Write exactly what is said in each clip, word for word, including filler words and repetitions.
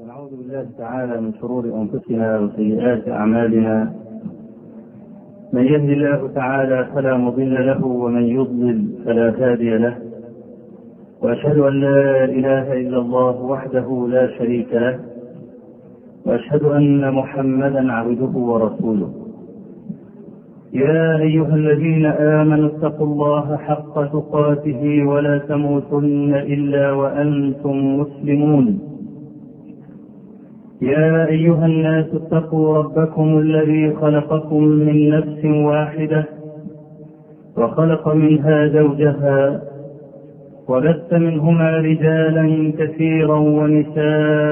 ونعوذ بالله تعالى من شرور أنفسنا وسيئات أعمالنا. من يهد الله تعالى فلا مضل له ومن يضلل فلا هادي له، وأشهد أن لا إله إلا الله وحده لا شريك له، وأشهد أن محمدا عبده ورسوله. يا أيها الذين آمنوا اتقوا الله حق تقاته ولا تموتن إلا وأنتم مسلمون. يا أيها الناس اتقوا ربكم الذي خلقكم من نفس واحدة وخلق منها زوجها وبث منهما رجالا كثيرا ونساء،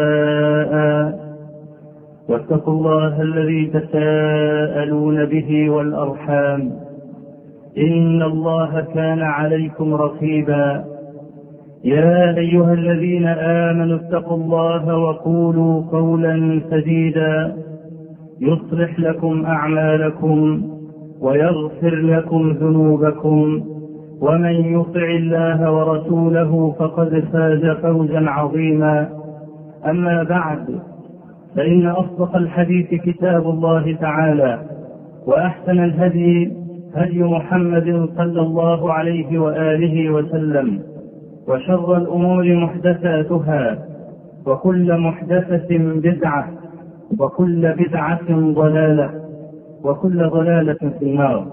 واتقوا الله الذي تساءلون به والأرحام إن الله كان عليكم رقيبا. يا أيها الذين آمنوا اتقوا الله وقولوا قولا سديدا يصلح لكم أعمالكم ويغفر لكم ذنوبكم، ومن يطع الله ورسوله فقد فاز فوزا عظيما. أما بعد، فإن أصدق الحديث كتاب الله تعالى، وأحسن الهدي هدي محمد صلى الله عليه وآله وسلم، وشر الأمور محدثاتها، وكل محدثة بدعة، وكل بدعة ضلالة، وكل ضلالة في النار.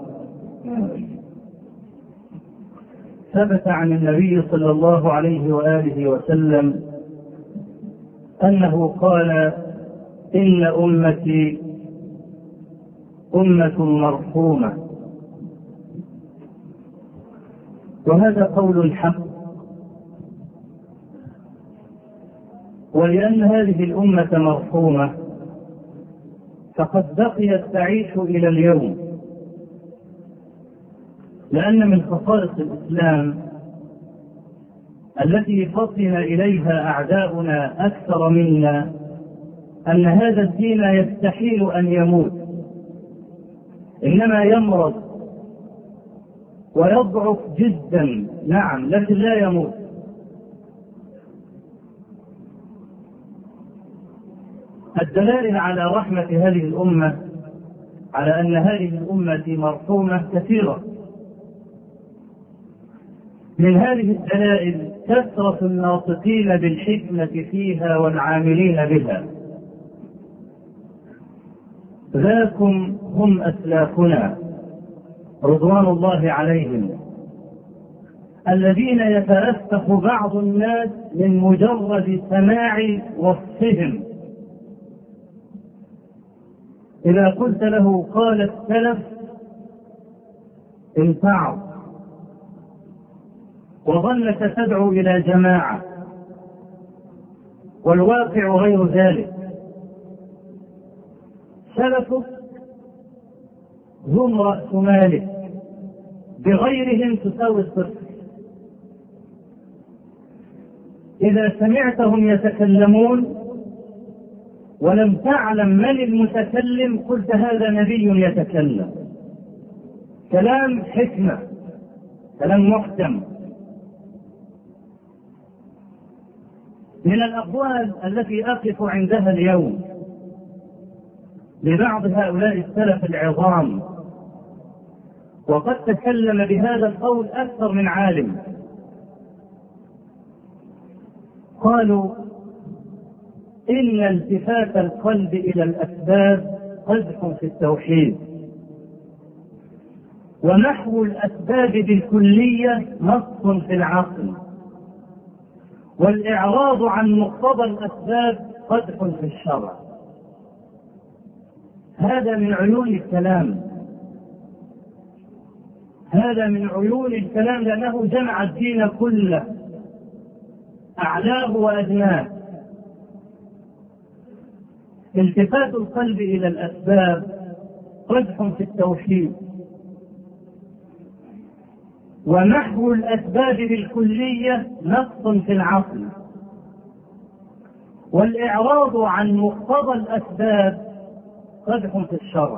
ثبت عن النبي صلى الله عليه وآله وسلم أنه قال: إن أمتي أمة مرحومة. وهذا قول حق، ولأن هذه الأمة مرحومة فقد بقيت تعيش إلى اليوم، لأن من خصائص الإسلام التي فطن إليها أعداؤنا أكثر منا أن هذا الدين يستحيل أن يموت، إنما يمرض ويضعف جدا، نعم، لكن لا يموت. الدلائل على رحمة هذه الأمة، على أن هذه الأمة مرحومة، كثيرة. من هذه الدلائل كثرة الناطقين بالحكمة فيها والعاملين بها. ذاكم هم أسلافنا رضوان الله عليهم، الذين يتأسف بعض الناس من مجرد سماع وصفهم. إذا قلت له قال السلف انفعوا، وظنك تدعو إلى جماعة، والواقع غير ذلك. سلفك هم رأس مالك، بغيرهم تساوي الصفر. إذا سمعتهم يتكلمون ولم تعلم من المتكلم قلت هذا نبي يتكلم، كلام حكمة، كلام محكم. من الأقوال التي أقف عندها اليوم لبعض هؤلاء السلف العظام، وقد تكلم بهذا القول أكثر من عالم، قالوا: إن التفات القلب إلى الأسباب قدح في التوحيد، ونحو الأسباب بالكلية نص في العقل، والإعراض عن مقتضى الأسباب قدح في الشرع. هذا من عيون الكلام، هذا من عيون الكلام، لأنه جمع الدين كله، أعلاه وأدناه. التفات القلب إلى الأسباب قدح في التوحيد، ونحو الأسباب بالكلية نقص في العقل، والإعراض عن مقتضى الأسباب قدح في الشرع.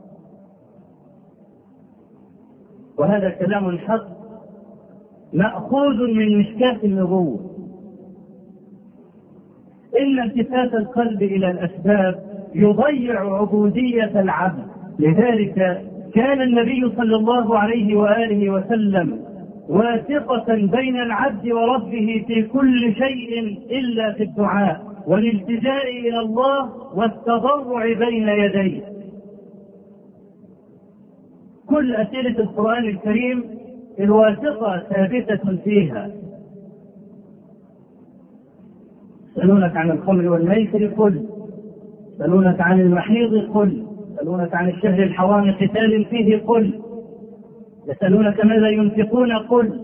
وهذا كلام حق مأخوذ من مشكاة النبوة. إن التفات القلب إلى الأسباب يضيع عبودية العبد. لذلك كان النبي صلى الله عليه وآله وسلم واثقة بين العبد وربه في كل شيء إلا في الدعاء والالتجاء إلى الله والتضرع بين يديه. كل أسئلة القرآن الكريم الواثقة ثابتة فيها. يسألونك عن الخمر والميسر قل، يسألونك عن المحيض قل، يسألونك عن الشهر الحرام قتال فيه قل، يسألونك ماذا ينفقون قل.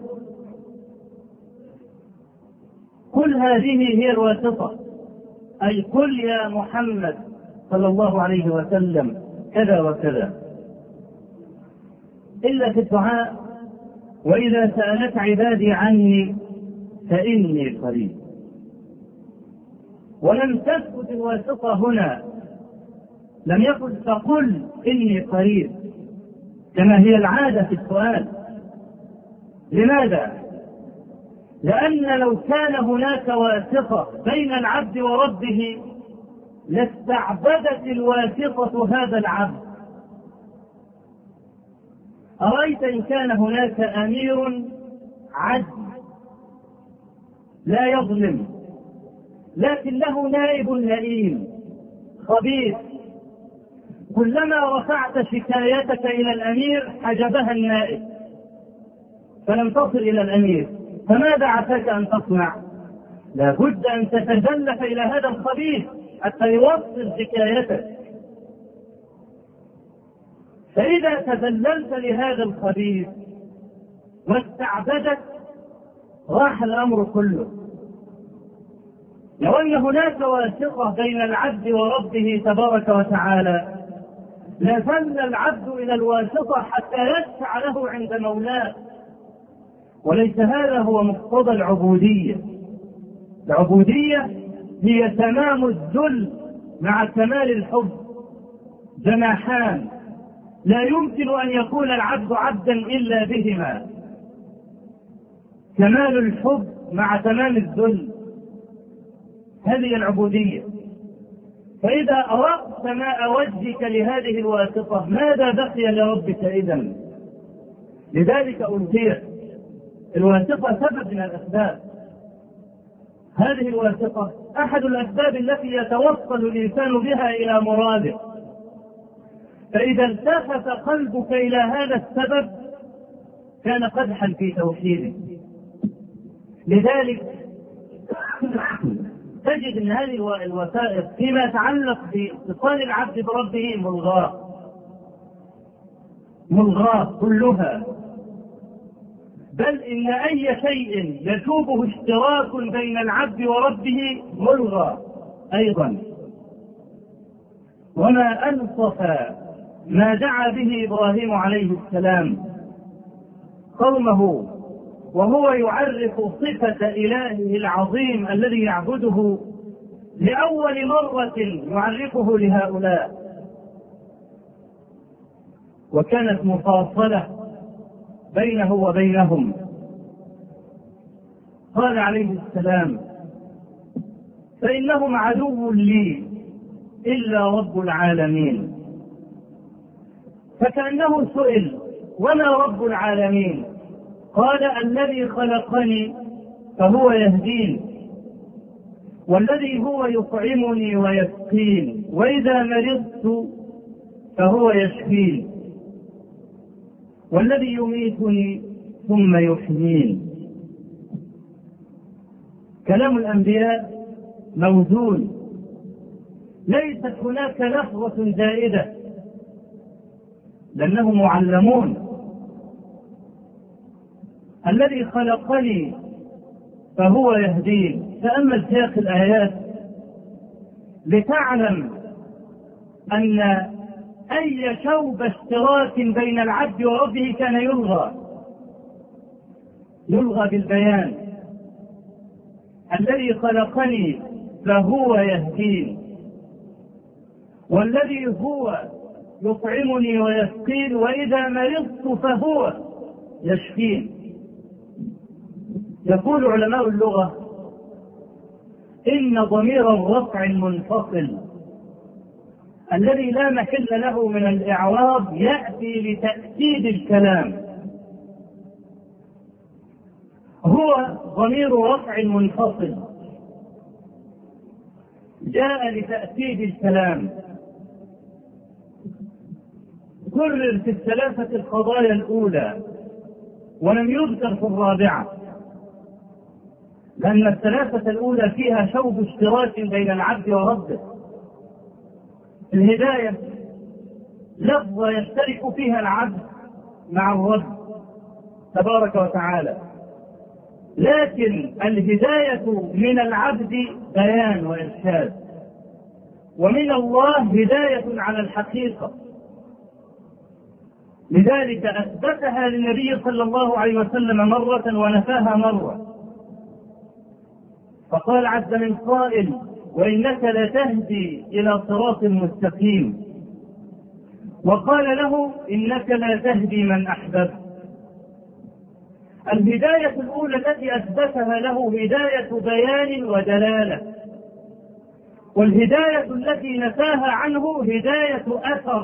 كل هذه هي الواسطة، أي قل يا محمد صلى الله عليه وسلم كذا وكذا. إلا في الدعاء وإذا سألك عبادي عني فإني قريب. ولم تثبت الواسطة هنا، لم يقل فقل إني قريب كما هي العادة في السؤال. لماذا؟ لأن لو كان هناك واسطة بين العبد وربه لاستعبدت الواسطة هذا العبد. أرأيت إن كان هناك أمير عدل لا يظلم لكن له نائب لئيم خبيث، كلما رفعت شكايتك إلى الأمير حجبها النائب فلم تصل إلى الأمير، فماذا عساك أن تصنع؟ لا بد أن تتزلف إلى هذا الخبيث حتى يوصل شكايتك. فإذا تذللت لهذا الخبيث واستعبدك راح الأمر كله. لو أن هناك واسطة بين العبد وربه تبارك وتعالى لفل العبد إلى الواسطة حتى يشفع له عند مولاه، وليس هذا هو مقتضى العبودية. العبودية هي تمام الذل مع كمال الحب، جناحان لا يمكن أن يكون العبد عبدا إلا بهما، كمال الحب مع تمام الذل، هذه العبودية. فإذا أردت ماء وجهك لهذه الواسطة ماذا بقي لربك إذن؟ لذلك ألقيت الواسطة سبب من الأسباب. هذه الواسطة أحد الأسباب التي يتوصل الإنسان بها إلى مراده. فإذا التفت قلبك إلى هذا السبب كان قدحا في توحيده. لذلك تجد أن هذه الوسائط فيما يتعلق باتصال العبد بربه ملغاة ملغاة كلها، بل إن أي شيء يشوبه اشتراك بين العبد وربه ملغى أيضا. وما أنصف ما دعا به إبراهيم عليه السلام قومه وهو يعرف صفة إلهه العظيم الذي يعبده لأول مرة يعرفه لهؤلاء، وكانت مفاصلة بينه وبينهم. قال عليه السلام فإنهم عدو لي إلا رب العالمين. فكأنه سئل وما رب العالمين؟ قال الذي خلقني فهو يهدين، والذي هو يطعمني ويسقين، وإذا مرضت فهو يشفين، والذي يميتني ثم يحيين. كلام الأنبياء موزون، ليست هناك لفظة زائدة لأنهم معلمون. الذي خلقني فهو يهدين. تأمل سياق الآيات لتعلم أن أي شوب اشتراك بين العبد وربه كان يلغى يلغى بالبيان. الذي خلقني فهو يهدين، والذي هو يطعمني ويسقين، وإذا مرضت فهو يشفين. يقول علماء اللغة إن ضمير الرفع المنفصل الذي لا محل له من الإعراب يأتي لتأكيد الكلام، هو ضمير رفع منفصل جاء لتأكيد الكلام، كرر في الثلاثة القضايا الأولى ولم يذكر في الرابعة، لأن الثلاثة الأولى فيها شوب اشتراك بين العبد وربه. الهداية لفظة يشترك فيها العبد مع الرب تبارك وتعالى، لكن الهداية من العبد بيان وإرشاد، ومن الله هداية على الحقيقة. لذلك أثبتها للنبي صلى الله عليه وسلم مرة ونفاها مرة، فقال عز من قائل: وإنك لتهدي إلى صراط مستقيم، وقال له: إنك لا تهدي من أحببت. الهداية الأولى التي أثبتها له هداية بيان ودلالة، والهداية التي نفاها عنه هداية أثر،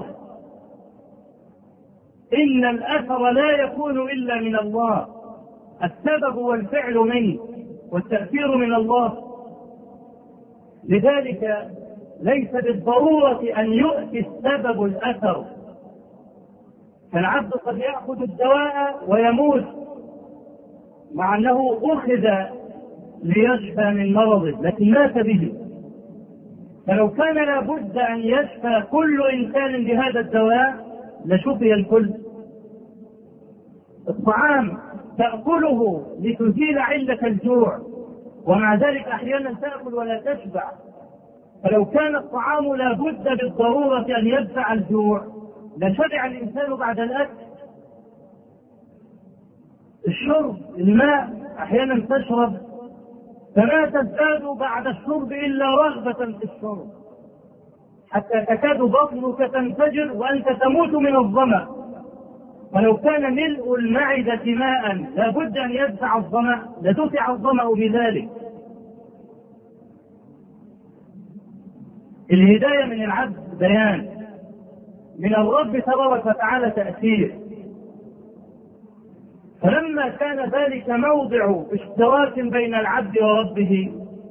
إن الأثر لا يكون إلا من الله، السبب والفعل منه والتأثير من الله. لذلك ليس بالضرورة أن يؤتي السبب الأثر، فالعبد قد يأخذ الدواء ويموت مع أنه أخذ ليشفى من مرضه لكن مات به، فلو كان لابد أن يشفى كل إنسان بهذا الدواء لشفي الكل. الطعام تأكله لتزيل علة الجوع، ومع ذلك أحيانا تأكل ولا تشبع، فلو كان الطعام لابد بالضرورة أن يدفع الجوع لشبع الإنسان بعد الأكل. الشرب، الماء أحيانا تشرب فما تزداد بعد الشرب إلا رغبة في الشرب، حتى تكاد بطنك تنفجر وأنت تموت من الظمأ، فلو كان ملء المعدة ماء لابد أن يدفع الظمأ لدفع الظمأ بذلك. الهداية من العبد بيان، من الرب تبارك وتعالى تأثير. فلما كان ذلك موضع اشتراك بين العبد وربه،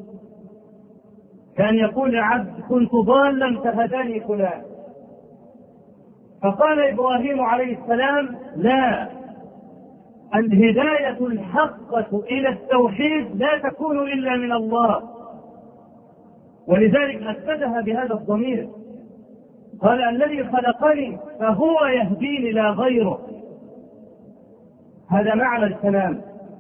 كان يقول العبد: كنت ضالا فهداني فلان. فقال إبراهيم عليه السلام: لا، الهداية الحقة إلى التوحيد لا تكون إلا من الله، ولذلك أثبتها بهذا الضمير، قال: الذي خلقني فهو يهديني لا غيره. هذا معنى الكلام.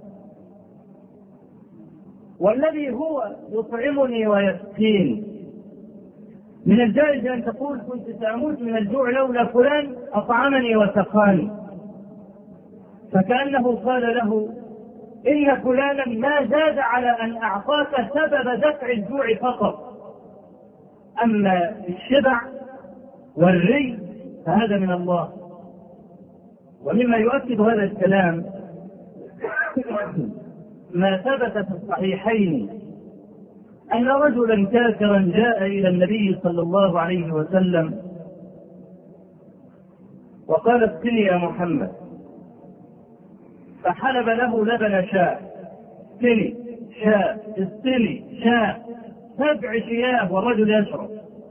والذي هو يطعمني ويسقيني، من الجائز أن تقول: كنت سأموت من الجوع لولا فلان أطعمني وسقاني، فكأنه قال له: إن فلانا ما زاد على أن أعطاك سبب دفع الجوع فقط، أما الشبع والري فهذا من الله. ومما يؤكد هذا الكلام ما ثبت في الصحيحين أن رجلا كافرا جاء إلى النبي صلى الله عليه وسلم وقال: اسقني يا محمد، فحلب له لبن شاة، اسقني شاة، اسقني شاة، سبع شياه والرجل يشرب،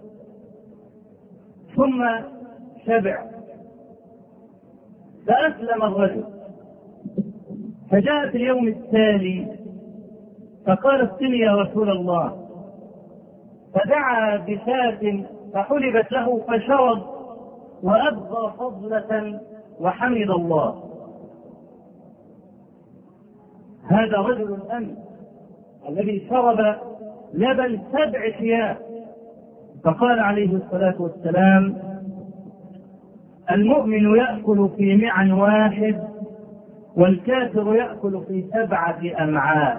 ثم شبع فأسلم الرجل. فجاء في اليوم التالي فقال: اسقني يا رسول الله، فدعا بشاة فحلبت له فشرب وأبغى فضلة وحمد الله. هذا رجل الأمن الذي شرب لبن سبع شياه. فقال عليه الصلاة والسلام: المؤمن يأكل في معن واحد والكافر يأكل في سبعة أمعاء،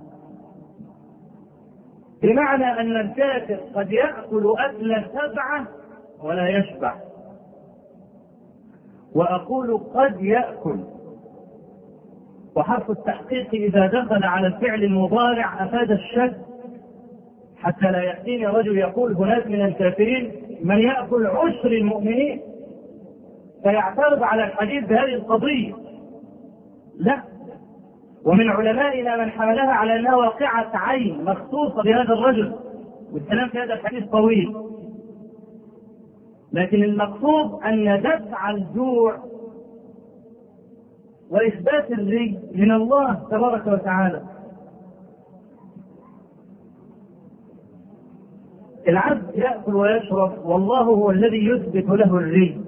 بمعنى أن الكافر قد يأكل أكل سبعة ولا يشبع، وأقول قد يأكل، وحرف التحقيق إذا دخل على الفعل المضارع أفاد الشك حتى لا يأتيني رجل يقول هناك من الكافرين من يأكل عشر المؤمنين فيعترض على الحديث بهذه القضية. لا، ومن علمائنا من حملها على أنها واقعة عين مخصوصة بهذا الرجل، والكلام في هذا الحديث طويل، لكن المقصود أن دفع الجوع وإثبات الري من الله تبارك وتعالى. العبد يأكل ويشرب والله هو الذي يثبت له الري.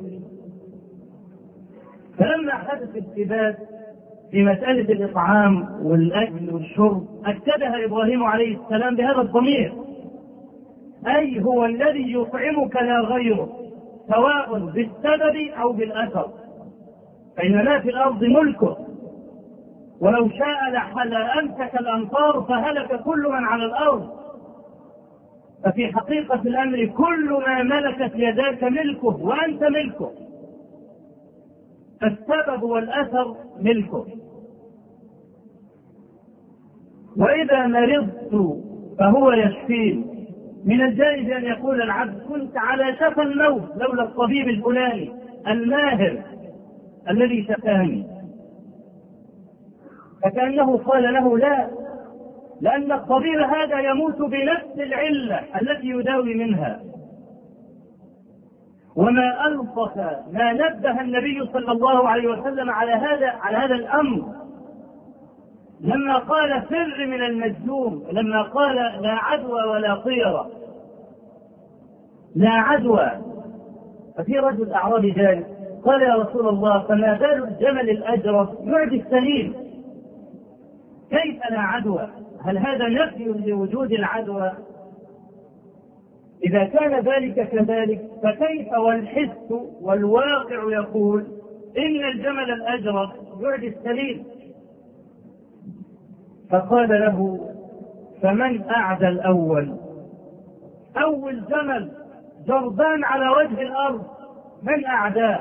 فلما حدث الثبات في مسألة الإطعام والأكل والشرب أكدها إبراهيم عليه السلام بهذا الضمير، أي هو الذي يطعمك لا غيره، سواء بالسبب أو بالأثر، فإن ما في الأرض ملكه، ولو شاء لحل أمسك الأمطار فهلك كل من على الأرض. ففي حقيقة الأمر كل ما ملكت يداك ملكه وأنت ملكه، فالسبب والأثر ملكه. وإذا مرضت فهو يشفين. من الجائز أن يقول العبد كنت على شفا الموت لولا الطبيب الفلاني الماهر الذي شفاني، فكأنه قال له لا، لأن الطبيب هذا يموت بنفس العلة التي يداوي منها. وما ألطف ما نبه النبي صلى الله عليه وسلم على هذا على هذا الأمر لما قال فر من المجذوم، لما قال لا عدوى ولا طيرة، لا عدوى. ففي رجل أعرابي جالس قال يا رسول الله فما بال الجمل الأجرف يعدي السليم، كيف لا عدوى؟ هل هذا نفي لوجود العدوى؟ إذا كان ذلك كذلك فكيف والحس والواقع يقول إن الجمل الأجرف يعدي السليم؟ فقال له فمن أعدى الأول؟ أول جمل جربان على وجه الأرض من أعداه؟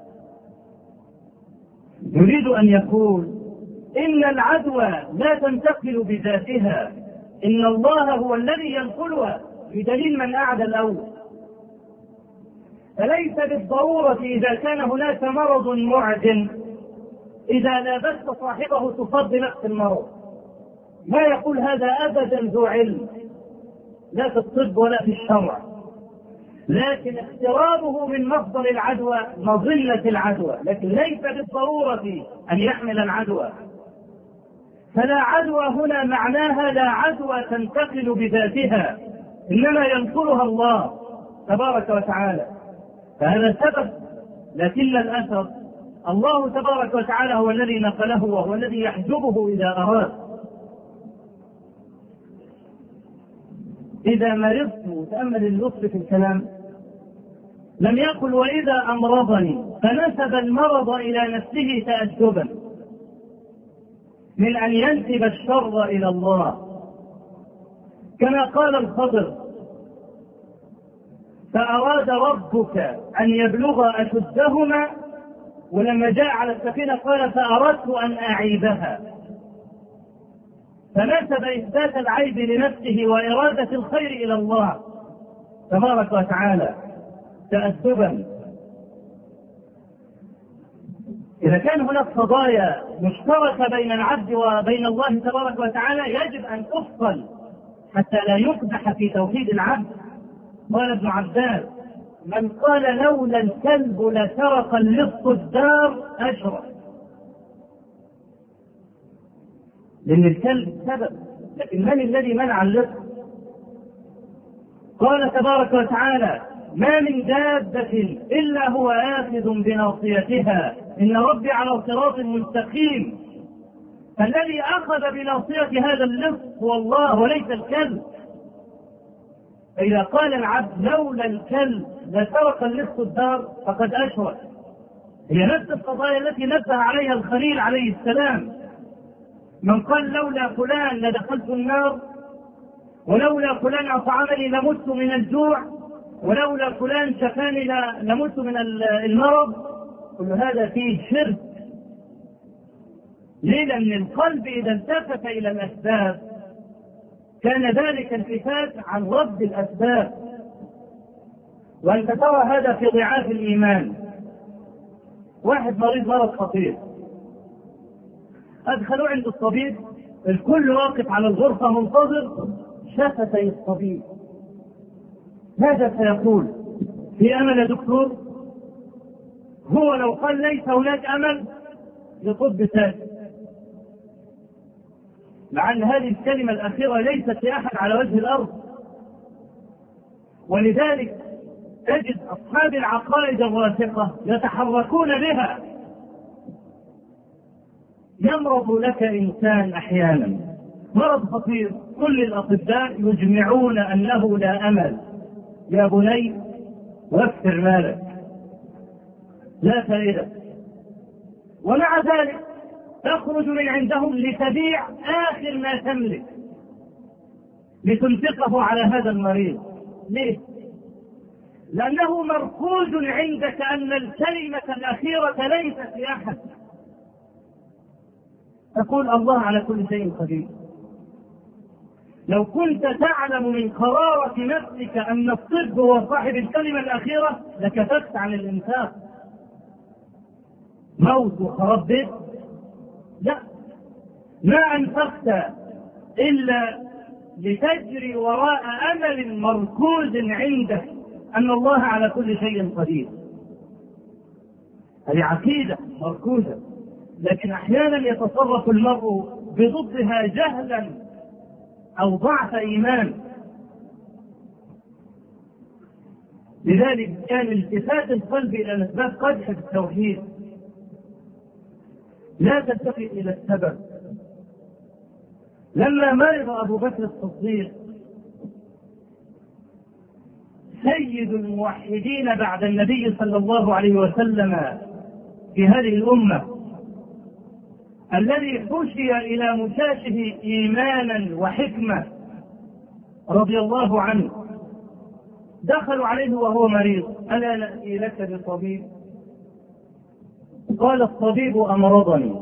يريد أن يقول إن العدوى لا تنتقل بذاتها، إن الله هو الذي ينقلها بدليل من أعدى الأول. فليس بالضرورة إذا كان هناك مرض معدن إذا لابست صاحبه تصاب بنفس المرض، ما يقول هذا أبدا ذو علم لا في الطب ولا في الشرع، لكن اقترابه من مصدر العدوى مظلة العدوى، لكن ليس بالضرورة أن يحمل العدوى. فلا عدوى هنا معناها لا عدوى تنتقل بذاتها، إنما ينقلها الله تبارك وتعالى. فهذا سبب، لكن الأثر الله تبارك وتعالى هو الذي نقله وهو الذي يحجبه إذا أراد. إذا مرضت، تأمل اللطف في الكلام، لم يقل وإذا أمرضني، فنسب المرض إلى نفسه تأدبا من أن ينسب الشر إلى الله، كما قال الخضر فأراد ربك أن يبلغ أشدهما، ولما جاء على السفينة قال فأردت أن أعيبها، فنسب إثبات العيب لنفسه وإرادة الخير إلى الله تبارك وتعالى تأدبا. إذا كان هناك قضايا مشتركة بين العبد وبين الله تبارك وتعالى يجب أن تفصل حتى لا يقدح في توحيد العبد. قال ابن عباس من قال لولا الكلب لسرق اللص الدار أشرف، لأن الكلب سبب، لكن من الذي منع اللص؟ قال تبارك وتعالى ما من دابة إلا هو آخذ بناصيتها إن ربي على صراط مستقيم. فالذي أخذ بناصية هذا اللص هو الله وليس الكلب. فإذا قال العبد لولا الكلب لسرق اللص الدار فقد أشرك. هي نفس القضايا التي نبه عليها الخليل عليه السلام، من قال لولا فلان لدخلت النار، ولولا فلان أطعمني لمت من الجوع، ولولا فلان شفاني لمت من المرض، كل هذا فيه شرك. ليه؟ لأن القلب إذا التفت إلى الأسباب كان ذلك التفات عن رد الأسباب. وأنت ترى هذا في ضعاف الإيمان. واحد مريض مرض خطير، أدخلوا عند الطبيب، الكل واقف على الغرفة منتظر شفتي الطبيب. ماذا سيقول؟ في أمل يا دكتور؟ هو لو قال ليس هناك أمل يطب ساكت، مع أن هذه الكلمة الأخيرة ليست لأحد على وجه الأرض. ولذلك تجد أصحاب العقائد الراسخة يتحركون بها. يمرض لك إنسان أحيانا مرض خطير، كل الأطباء يجمعون أنه لا أمل، يا بني وفر مالك، لا فائدة. ومع ذلك تخرج من عندهم لتبيع آخر ما تملك لتنفقه على هذا المريض. ليه؟ لأنه مركوز عندك أن الكلمة الأخيرة ليست لأحد. تقول الله على كل شيء قدير. لو كنت تعلم من قرارة نفسك أن الطب هو صاحب الكلمة الأخيرة لكففت عن الإنفاق. موت وخراب بيت؟ لا، ما أنفقت إلا لتجري وراء أمل مركوز عندك أن الله على كل شيء قدير. هذه عقيدة مركوزة، لكن أحيانا يتصرف المرء بضدها جهلا أو ضعف إيمان. لذلك كان التفات القلب إلى الأسباب قدح في التوحيد، لا تلتفت إلى السبب. لما مرض أبو بكر الصديق سيد الموحدين بعد النبي صلى الله عليه وسلم في هذه الأمة، الذي حشي إلى مشاشه إيمانا وحكمة رضي الله عنه، دخلوا عليه وهو مريض: ألا نأتي لك بطبيب؟ قال: الطبيب أمرضني.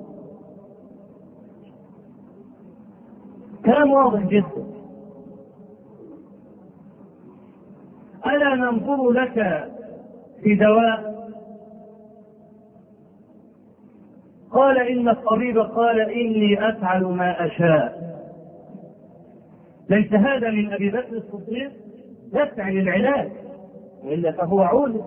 كلام واضح جدا. ألا ننظر لك في دواء؟ قال: إن الطبيب قال إني أفعل ما أشاء. ليس هذا من أبي بكر الصديق يفعل العلاج، وإلا فهو عود،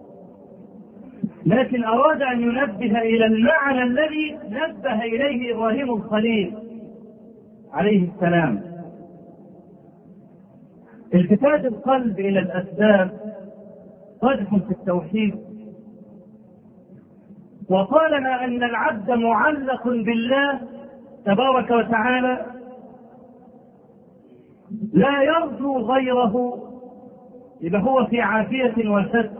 لكن أراد أن ينبه إلى المعنى الذي نبه إليه إبراهيم الخليل عليه السلام: التفات القلب إلى الأسباب قدح في التوحيد. وطالما أن العبد معلق بالله تبارك وتعالى لا يرجو غيره، إذا هو في عافية وستر.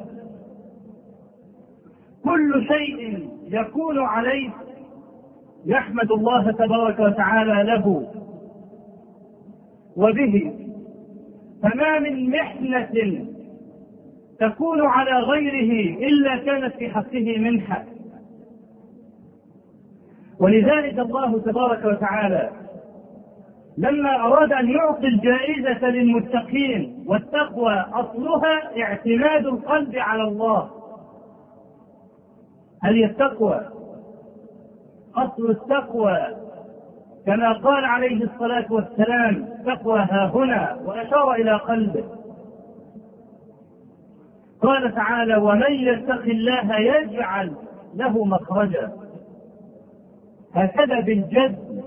كل شيء يكون عليه يحمد الله تبارك وتعالى له وبه، فما من محنة تكون على غيره إلا كانت في حقه منحة. ولذلك الله تبارك وتعالى لما أراد أن يعطي الجائزة للمتقين، والتقوى أصلها اعتماد القلب على الله. هل هي التقوى؟ أصل التقوى كما قال عليه الصلاة والسلام: تقوى ها هنا، وأشار إلى قلبه. قال تعالى: ومن يتق الله يجعل له مخرجا. هكذا بالجد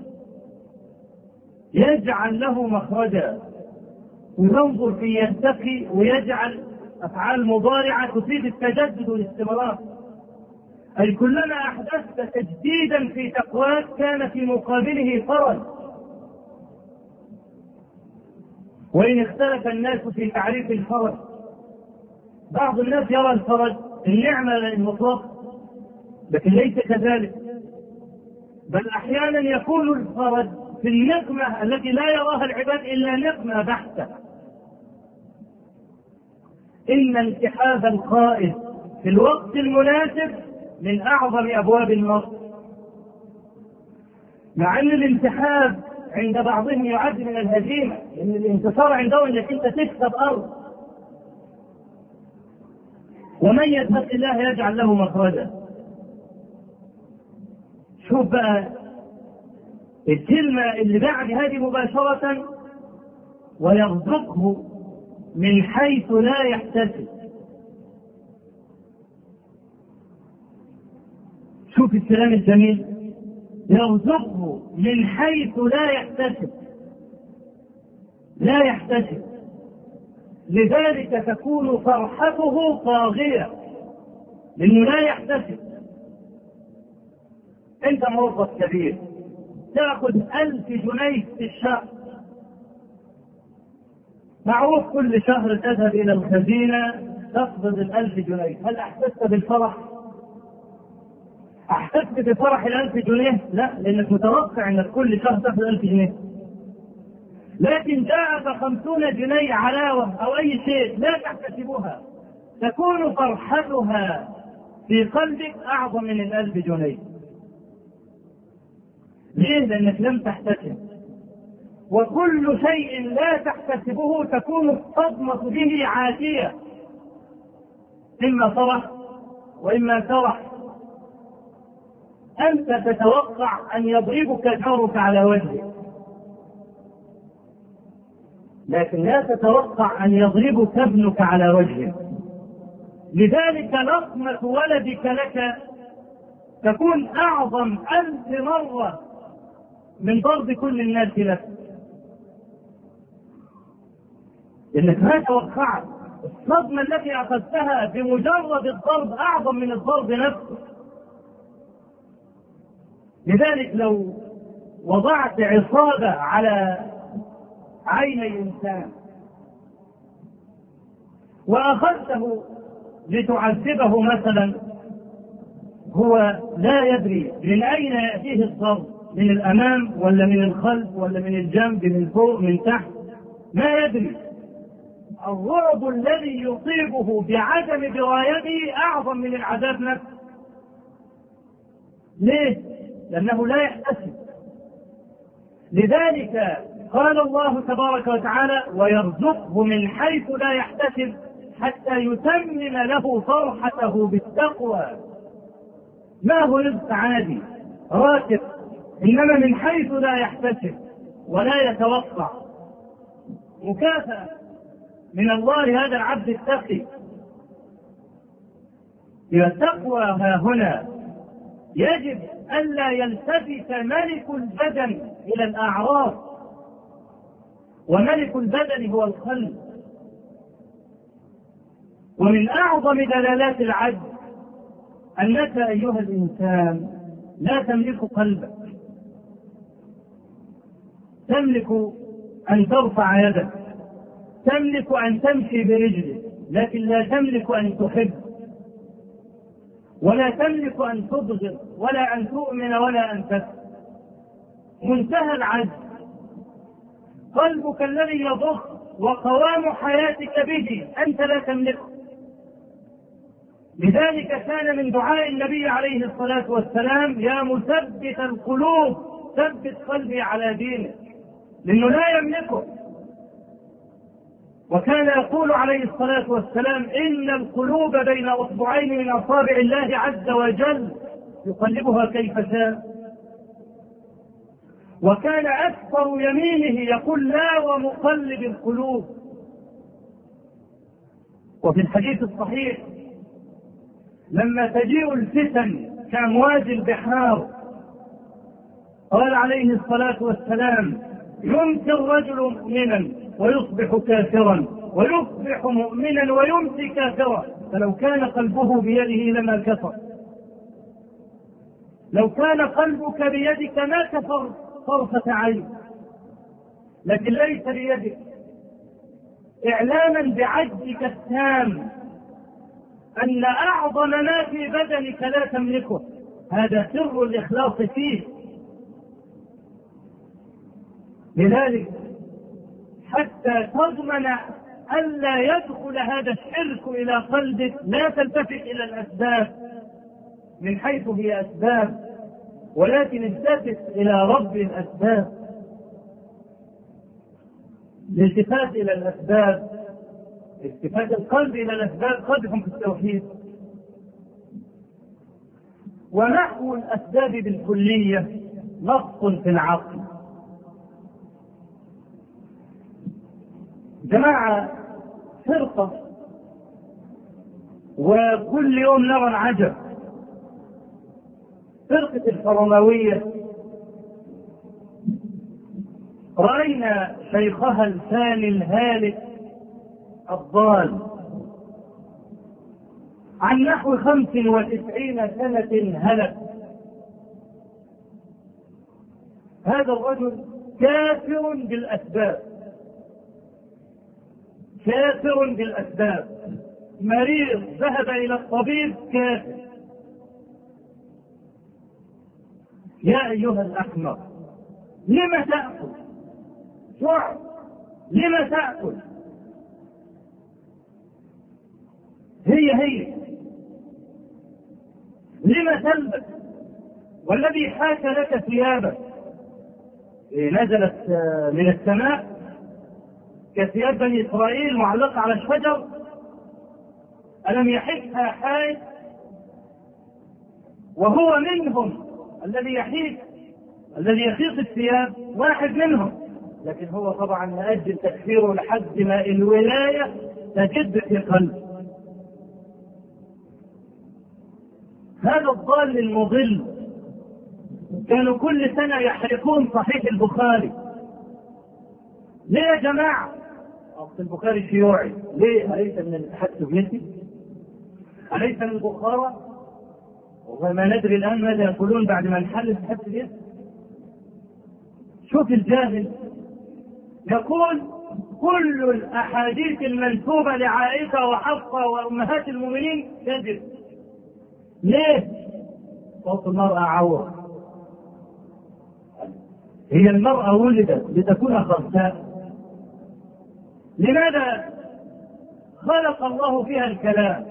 يجعل له مخرجا. وينظر في يتقي ويجعل أفعال مضارعة تفيد التجدد والاستمرار، أي كلما أحدثت تجديدا في تقواك كان في مقابله فرج. وإن اختلف الناس في تعريف الفرج، بعض الناس يرى الفرج النعمة المطلقة، لكن ليس كذلك، بل أحيانا يكون الفرج في النقمة التي لا يراها العباد إلا نقمة بحتة. إن انسحاب القائد في الوقت المناسب من أعظم أبواب النصر، مع أن الانسحاب عند بعضهم يعد من الهزيمة، لأن الانتصار عندهم أنك أنت تكسب أرض. ومن يتق الله يجعل له مخرجا. شوف بقى الكلمة اللي بعد هذه مباشرة: ويرزقه من حيث لا يحتسب. شوف الكلام الجميل: يرزقه من حيث لا يحتسب. لا يحتسب، لذلك تكون فرحته طاغية، لأنه لا يحتسب. أنت موظف كبير تأخذ ألف جنيه في الشهر، معروف كل شهر تذهب إلى الخزينة تقبض الألف جنيه. هل أحسست بالفرح؟ أحسست بفرح الألف جنيه؟ لا، لأنك متوقع أنك كل شهر تأخذ ألف جنيه. لكن جاءك خمسون جنيه علاوة أو أي شيء لا تحتسبها، تكون فرحتها في قلبك أعظم من الألف جنيه. ليه؟ لأنك لم تحتسب. وكل شيء لا تحتسبه تكون الصدمة به عاتية، إما فرح وإما فرح. أنت تتوقع أن يضربك جارك على وجهك، لكن لا تتوقع أن يضربك ابنك على وجهك. لذلك لطمة ولدك لك تكون أعظم ألف مرة من ضرب كل الناس لك، لأنك ما توقعت. الصدمة التي أخذتها بمجرد الضرب أعظم من الضرب نفسه. لذلك لو وضعت عصابة على عيني إنسان وأخذته لتعذبه مثلا، هو لا يدري من أين يأتيه الضرب، من الأمام ولا من الخلف ولا من الجنب، من فوق من تحت، ما يدري. الرعب الذي يصيبه بعدم درايته أعظم من العذاب نفسه. ليه؟ لأنه لا يحتسب. لذلك قال الله تبارك وتعالى: ويرزقه من حيث لا يحتسب حتى يتمم له فرحته بالتقوى. ما هو رزق عادي راتب، إنما من حيث لا يحتسب ولا يتوقع. مكافأة من الله هذا العبد التقي. التقوى ها هنا يجب ألا يلتفت ملك البدن إلى الأعراض، وملك البدن هو القلب. ومن أعظم دلالات العجز أنك أيها الإنسان لا تملك قلبك. تملك أن ترفع يدك، تملك أن تمشي برجلك، لكن لا تملك أن تحب، ولا تملك أن تبغض، ولا أن تؤمن، ولا أن تكفر. منتهى العجز. قلبك الذي يضخ وقوام حياتك به أنت لا تملكه. لذلك كان من دعاء النبي عليه الصلاة والسلام: يا مثبت القلوب ثبت قلبي على دينك، لأنه لا يملكه. وكان يقول عليه الصلاة والسلام: إن القلوب بين أصبعين من أصابع الله عز وجل يقلبها كيف شاء. وكان أكثر يمينه يقول: لا ومقلب القلوب. وفي الحديث الصحيح: لما تجيء الفتن كأمواج البحار، قال عليه الصلاة والسلام: يمسي الرجل مؤمنا ويصبح كافرا، ويصبح مؤمنا ويمسي كافرا، فلو كان قلبه بيده لما كفر. لو كان قلبك بيدك ما كفر طرفة عين، لكن ليس بيدك. إعلاما بعجزك التام أن أعظم ما في بدنك لا تملكه. هذا سر الإخلاص فيه. لذلك حتى تضمن ألا يدخل هذا الشرك إلى قلبك لا تلتفت إلى الأسباب من حيث هي أسباب، ولكن التفت إلى رب الأسباب. الالتفات إلى الأسباب، التفات القلب إلى الأسباب قدهم في التوحيد. ونحو الأسباب بالكلية نقص في العقل. جماعة فرقة وكل يوم نرى العجب. فرقة الفرماوية رأينا شيخها الثاني الهالك الضال عن نحو خمس وتسعين سنة هلك. هذا الرجل كافر بالأسباب، كافر بالأسباب، مريض ذهب إلى الطبيب كافر. يا أيها الأحمق، لم تأكل؟ شعب، لم تأكل؟ هي هي. لم تلبس؟ والذي حاك لك ثيابك نزلت من السماء كثياب بني إسرائيل معلقة على الشجر، ألم يحكها حاك؟ وهو منهم الذي يحيك، الذي يخيط الثياب واحد منهم، لكن هو طبعا لأجل تكفيره لحد ما الولاية تجد في قلبه. هذا الضال المضل كانوا كل سنة يحرقون صحيح البخاري. ليه يا جماعة؟ أصل البخاري شيوعي. ليه؟ أليس من الاتحاد السوفيتي؟ أليس من بخارى؟ وما ندري الآن ماذا يقولون بعد ما انحل الاتحاد السوفيتي. شوف الجاهل يقول كل الأحاديث المنسوبة لعائشة وحفصة وأمهات المؤمنين كذب. ليه؟ صوت المرأة عورة. هي المرأة ولدت لتكون خرساء. لماذا خلق الله فيها الكلام؟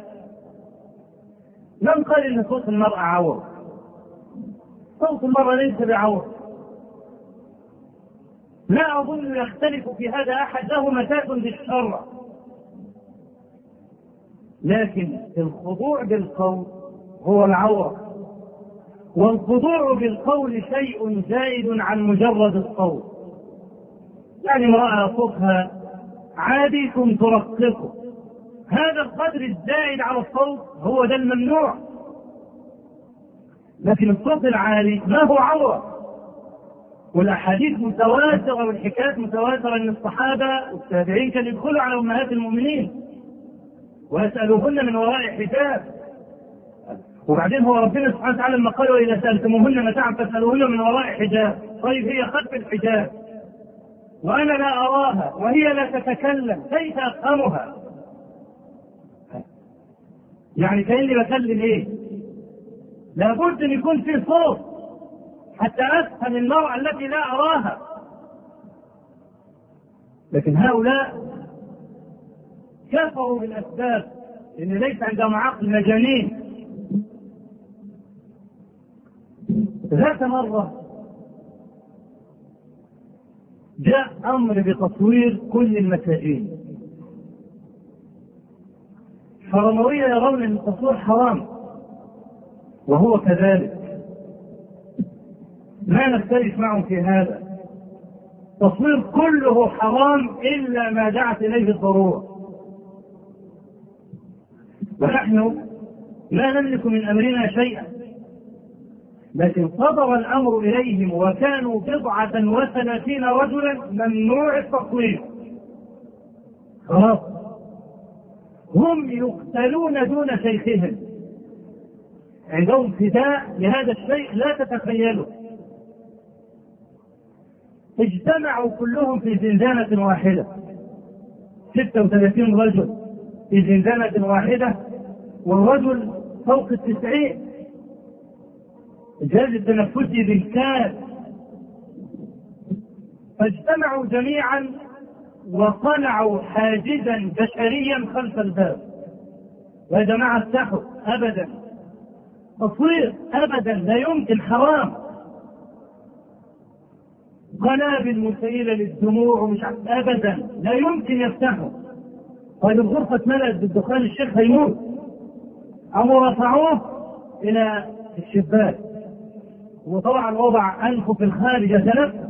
من قال ان صوت المرأة عورة؟ صوت المرأة ليس بعورة. لا اظن يختلف في هذا احد، له مساس بالشرع. لكن الخضوع بالقول هو العورة، والخضوع بالقول شيء زائد عن مجرد القول. يعني امرأة صوتها عادي ثم ترققه، هذا القدر الزائد على الصوت هو ده الممنوع. لكن الصوت العالي ما هو عورة. والاحاديث متواترة والحكايات متواترة ان الصحابة والتابعين كانوا يدخلوا على امهات المؤمنين ويسألوهن من وراء حجاب. وبعدين هو ربنا سبحانه وتعالى لما قال وإذا سألتموهن متاعا فاسألوهن من وراء حجاب. طيب هي خلف الحجاب وأنا لا أراها وهي لا تتكلم، كيف أفهمها؟ يعني كأني بكلم إيه؟ لابد أن يكون في صوت حتى أفهم المرأة التي لا أراها. لكن هؤلاء كفروا بالأسباب لأن ليس عندهم عقل، مجانين. ذات مرة جاء أمر بتصوير كل المسائل. الفرماوية يرون أن التصوير حرام وهو كذلك، ما نختلف معهم في هذا. التصوير كله حرام إلا ما دعت إليه الضرورة. ونحن لا نملك من أمرنا شيئا، لكن صدر الأمر إليهم وكانوا بضعة وثلاثين رجلا ممنوع التصوير. خلاص هم يقتلون دون شيخهم، عندهم فداء لهذا الشيء لا تتخيله. اجتمعوا كلهم في زنزانة واحدة، ستة وثلاثين رجل في زنزانة واحدة، والرجل فوق التسعين، الجهاز التنفسي بالكاد. فاجتمعوا جميعا وصنعوا حاجزا بشريا خلف الباب. يا جماعة استحوا، أبدا تصوير أبدا لا يمكن، حرام. قنابل مسيلة للدموع ومش أبدا لا يمكن يفتحوا. طيب الغرفة اتملأت بالدخان الشيخ هيموت. أو رفعوه إلى الشباك وطبعا وضع أنفه في الخارج يتنفس.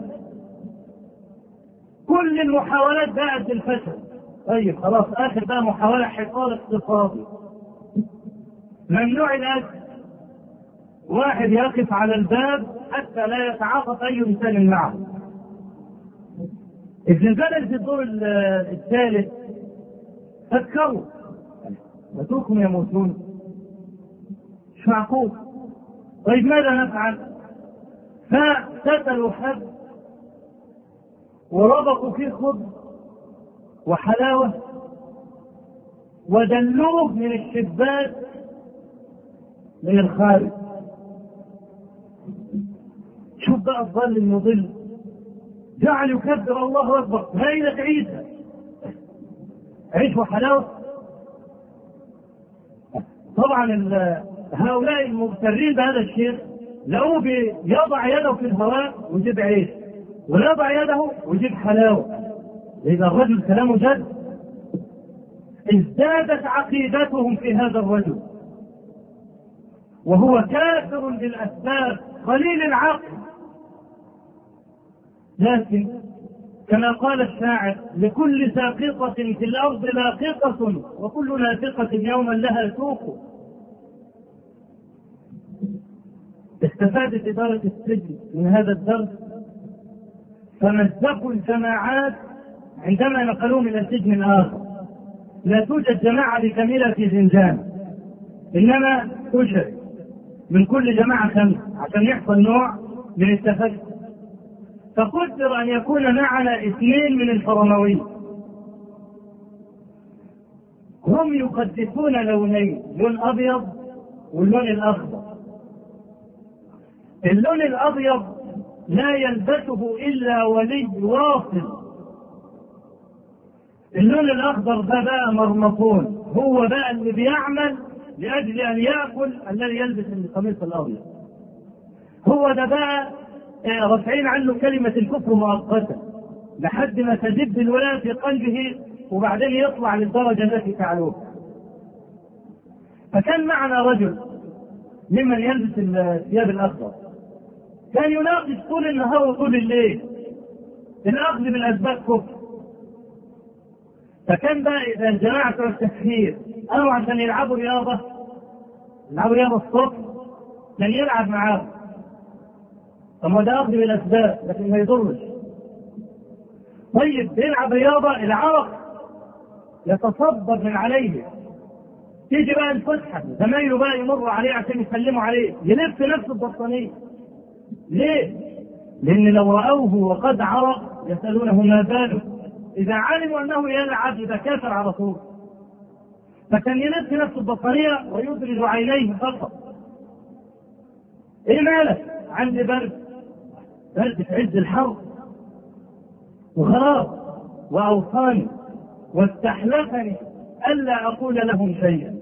كل المحاولات باءت بالفشل. طيب خلاص آخر بقى محاولة حصار اقتصادي. ممنوع الأكل. واحد يقف على الباب حتى لا يتعاطف أي إنسان معه. الزلزال في الدور الثالث فكروا اتركهم يموتون، مش معقول. طيب ماذا نفعل؟ فاقتتلوا حب وربطوا فيه خبز وحلاوة ودلوه من الشباك من الخارج. شوف بقى الظل المضل جعل يكبر الله أكبر ليلة عيسى، عيش وحلاوة. طبعا هؤلاء المغترين بهذا الشيء لقوه يضع يده في الهواء ويجيب عيش ويضع يده ويجيب حلاوة. إذا الرجل كلامه جد. ازدادت عقيدتهم في هذا الرجل وهو كافر بالأسباب قليل العقل. لكن كما قال الشاعر لكل ساقطة في الأرض لاقطة وكل ناطقة يوما لها سوق. استفادت إدارة السجن من هذا الدرس فمزقوا الجماعات عندما نقلوا من السجن الآخر. لا توجد جماعة بكاملة في زنجان، إنما تشرك من كل جماعة خمسة عشان يحصل نوع من التفكك. فقدر أن يكون معنا اثنين من الفرمويين هم يقدسون لونين، لون أبيض واللون الأخضر. اللون الأبيض لا يلبسه إلا ولي واصل. اللون الأخضر ده بقى مرمطون، هو بقى اللي بيعمل لأجل أن يأكل الذي يلبس القميص الأبيض. هو ده بقى رافعين عنه كلمة الكفر مؤقتا لحد ما تجد الولاء في قلبه وبعدين يطلع للدرجة التي تعلوه. فكان معنا رجل ممن يلبس الثياب الأخضر كان يناقش طول النهار وطول الليل الأخذ من أسباب كفر. فكان بقى إذا الجماعة بتوع التكفير قالوا عشان يلعبوا رياضة يلعبوا رياضة الصبح كان يلعب معاهم. طب ما ده أخذ بالأسباب لكن ما يضرش. طيب بيلعب رياضة العرق يتصبر من عليه، تيجي بقى الفسحة زمايله بقى يمروا عليه عشان يسلموا عليه يلف نفس البطانية. ليه؟ لأن لو رأوه وقد عرق يسألونه ما باله. إذا علموا أنه يلعب يبقى كافر على طول. فكان يلف نفس البطانية ويدرج عينيه فقط. إيه مالك؟ عندي برد. برد في عز الحر وخلاص. وأوصاني واستحلفني ألا أقول لهم شيئا.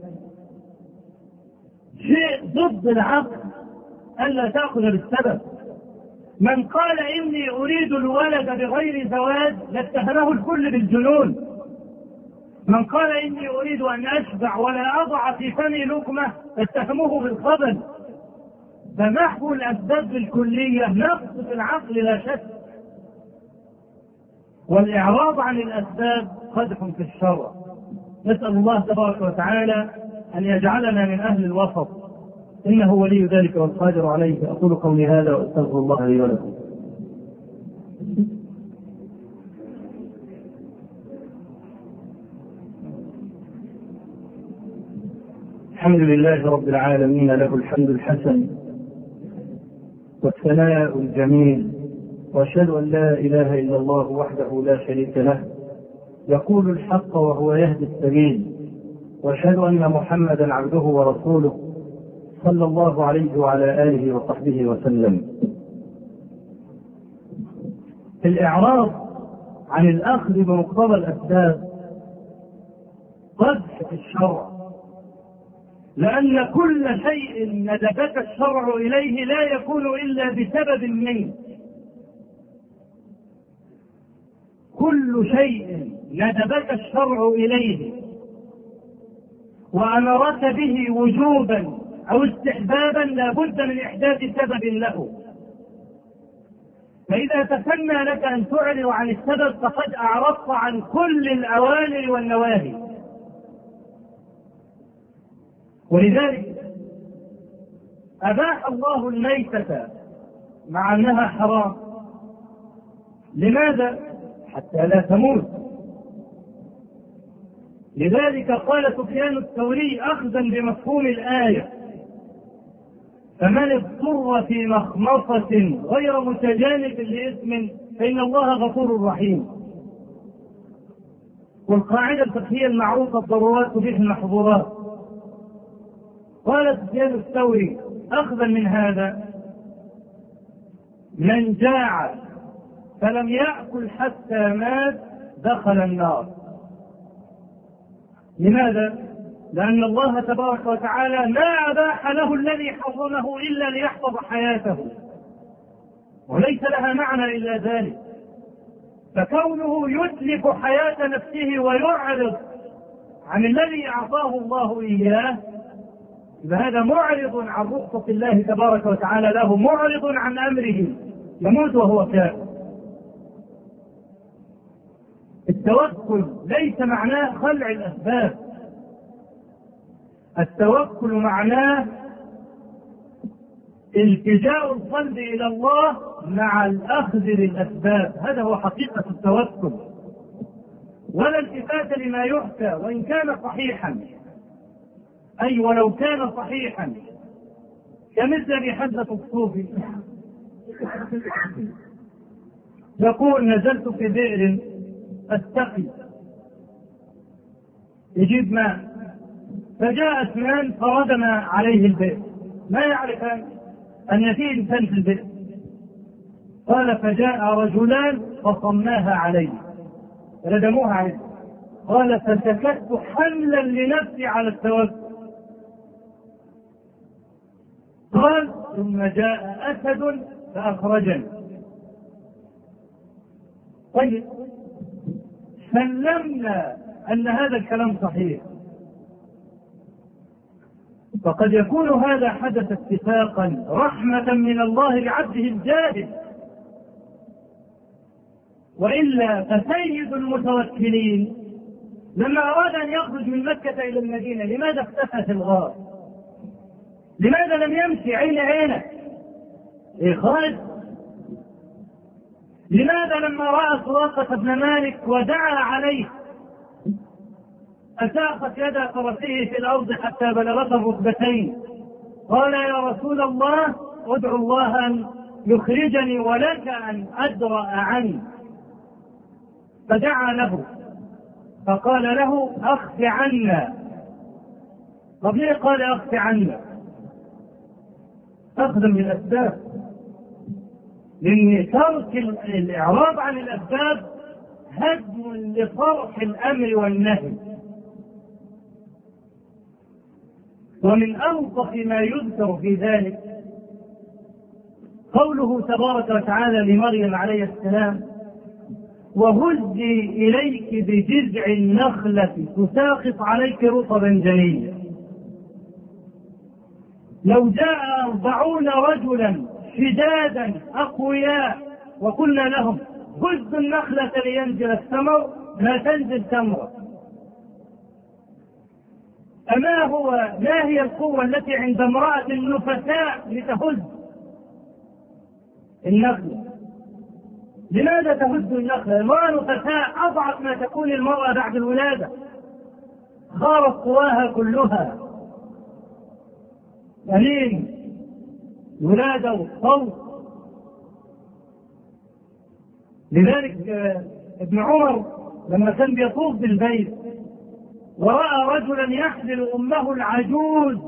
شيء ضد العقل ألا تأخذ بالسبب. من قال إني أريد الولد بغير زواج لاتهمه الكل بالجنون. من قال إني أريد أن أشبع ولا أضع في فمي لقمة اتهموه بالخبل. فمحو الأسباب الكلية نقص في العقل لا شك، والإعراض عن الأسباب قدح في الشرع. نسأل الله تبارك وتعالى أن يجعلنا من أهل الوسط إنه ولي ذلك والقادر عليه. أقول قولي هذا وأستغفر الله لي ولكم. الحمد لله رب العالمين، له الحمد الحسن والثناء الجميل، وأشهد أن لا إله إلا الله وحده لا شريك له يقول الحق وهو يهدي السبيل، وأشهد أن محمدا عبده ورسوله صلى الله عليه وعلى آله وصحبه وسلم. الإعراض عن الأخذ بمقتضى الأسباب قدح في الشرع، لأن كل شيء ندبك الشرع إليه لا يكون إلا بسبب منه. كل شيء ندبك الشرع إليه وأمرك به وجوبا أو استحبابا لا بد من إحداث سبب له، فإذا تسنى لك أن تعرض عن السبب فقد أعرضت عن كل الأوامر والنواهي. ولذلك أباح الله الميتة مع أنها حرام. لماذا؟ حتى لا تموت. لذلك قال سفيان الثوري أخذا بمفهوم الآية: فمن اضطر في مخمصة غير متجانف لإثم فإن الله غفور رحيم. والقاعدة الفقهية المعروفة: الضرورات تبيح المحظورات. قال سفيان الثوري أخذا من هذا: من جاع فلم يأكل حتى مات دخل النار. لماذا؟ لأن الله تبارك وتعالى ما أباح له الذي حرمه إلا ليحفظ حياته، وليس لها معنى إلا ذلك. فكونه يتلف حياة نفسه ويعرض عن الذي أعطاه الله إياه، فهذا معرض عن رخصة الله تبارك وتعالى له، معرض عن أمره، يموت وهو كافر. التوكل ليس معناه خلع الأسباب، التوكل معناه التجاء القلب إلى الله مع الأخذ بالأسباب. هذا هو حقيقة التوكل، ولا التفات لما يحكى وإن كان صحيحا، أي ولو كان صحيحا، كمثل بحدث الصوفي يقول: نزلت في بئر أستقي، يجيب ماء، فجاء اثنان فردم عليه البئر، ما يعرفان أن فيه إنسان في البئر. قال: فجاء رجلان فصماها عليه، ردموها عليه. قال: فسكت حملا لنفسي على التوكل. قال: ثم جاء أسد فأخرجني. طيب، سلمنا أن هذا الكلام صحيح، فقد يكون هذا حدث اتفاقا رحمة من الله لعبده الجاهل، وإلا فسيد المتوكلين لما أراد أن يخرج من مكة إلى المدينة لماذا اختفى في الغار؟ لماذا لم يمشي عين عينه؟ إيه خالد؟ لماذا لما رأى سراقة بن مالك ودعا عليه أساقت يد فرسه في الأرض حتى بلغت الركبتين، قال: يا رسول الله ادعو الله أن يخرجني ولك أن أدرأ عني. فدعا له فقال له: أخف عنا. طب ليه قال أخف عنا؟ أخذ من الأسباب، لأن ترك الإعراض عن الأسباب هدم لصرح الأمر والنهي. ومن أوضح ما يذكر في ذلك قوله تبارك وتعالى لمريم عليه السلام: وهزي إليك بجذع النخلة تساقط عليك رطبا جنيا. لو جاء أربعون رجلا شدادا أقوياء وقلنا لهم هزوا النخلة لينزل الثمر، لا تنزل ثمرة. أما هو ما هي القوة التي عند امرأة النفساء لتهز النخلة؟ لماذا تهز النخلة؟ المرأة نفساء، أضعف ما تكون المرأة بعد الولادة، خارت قواها كلها، قليل الولادة والصوت. لذلك ابن عمر لما كان بيطوف بالبيت ورأى رجلا يحمل أمه العجوز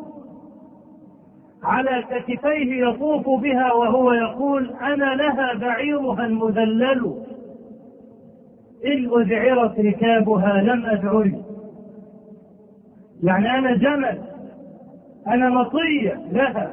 على كتفيه يطوف بها وهو يقول: أنا لها بعيرها المذلل، إن أذعرت ركابها لم أذعري. يعني أنا جمل، أنا مطية لها،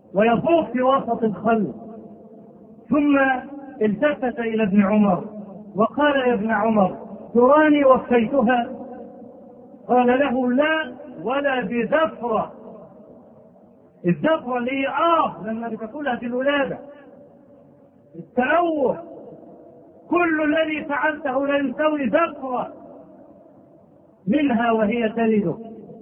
ويطوف في وسط الخلق. ثم التفت إلى ابن عمر وقال يا ابن عمر تراني وفيتها؟ قال له لا ولا بذفرة. الذفرة اللي هي آه لما بتقولها في الولادة، التأوه، كل الذي فعلته لا يساوي ذفرة منها وهي تلد.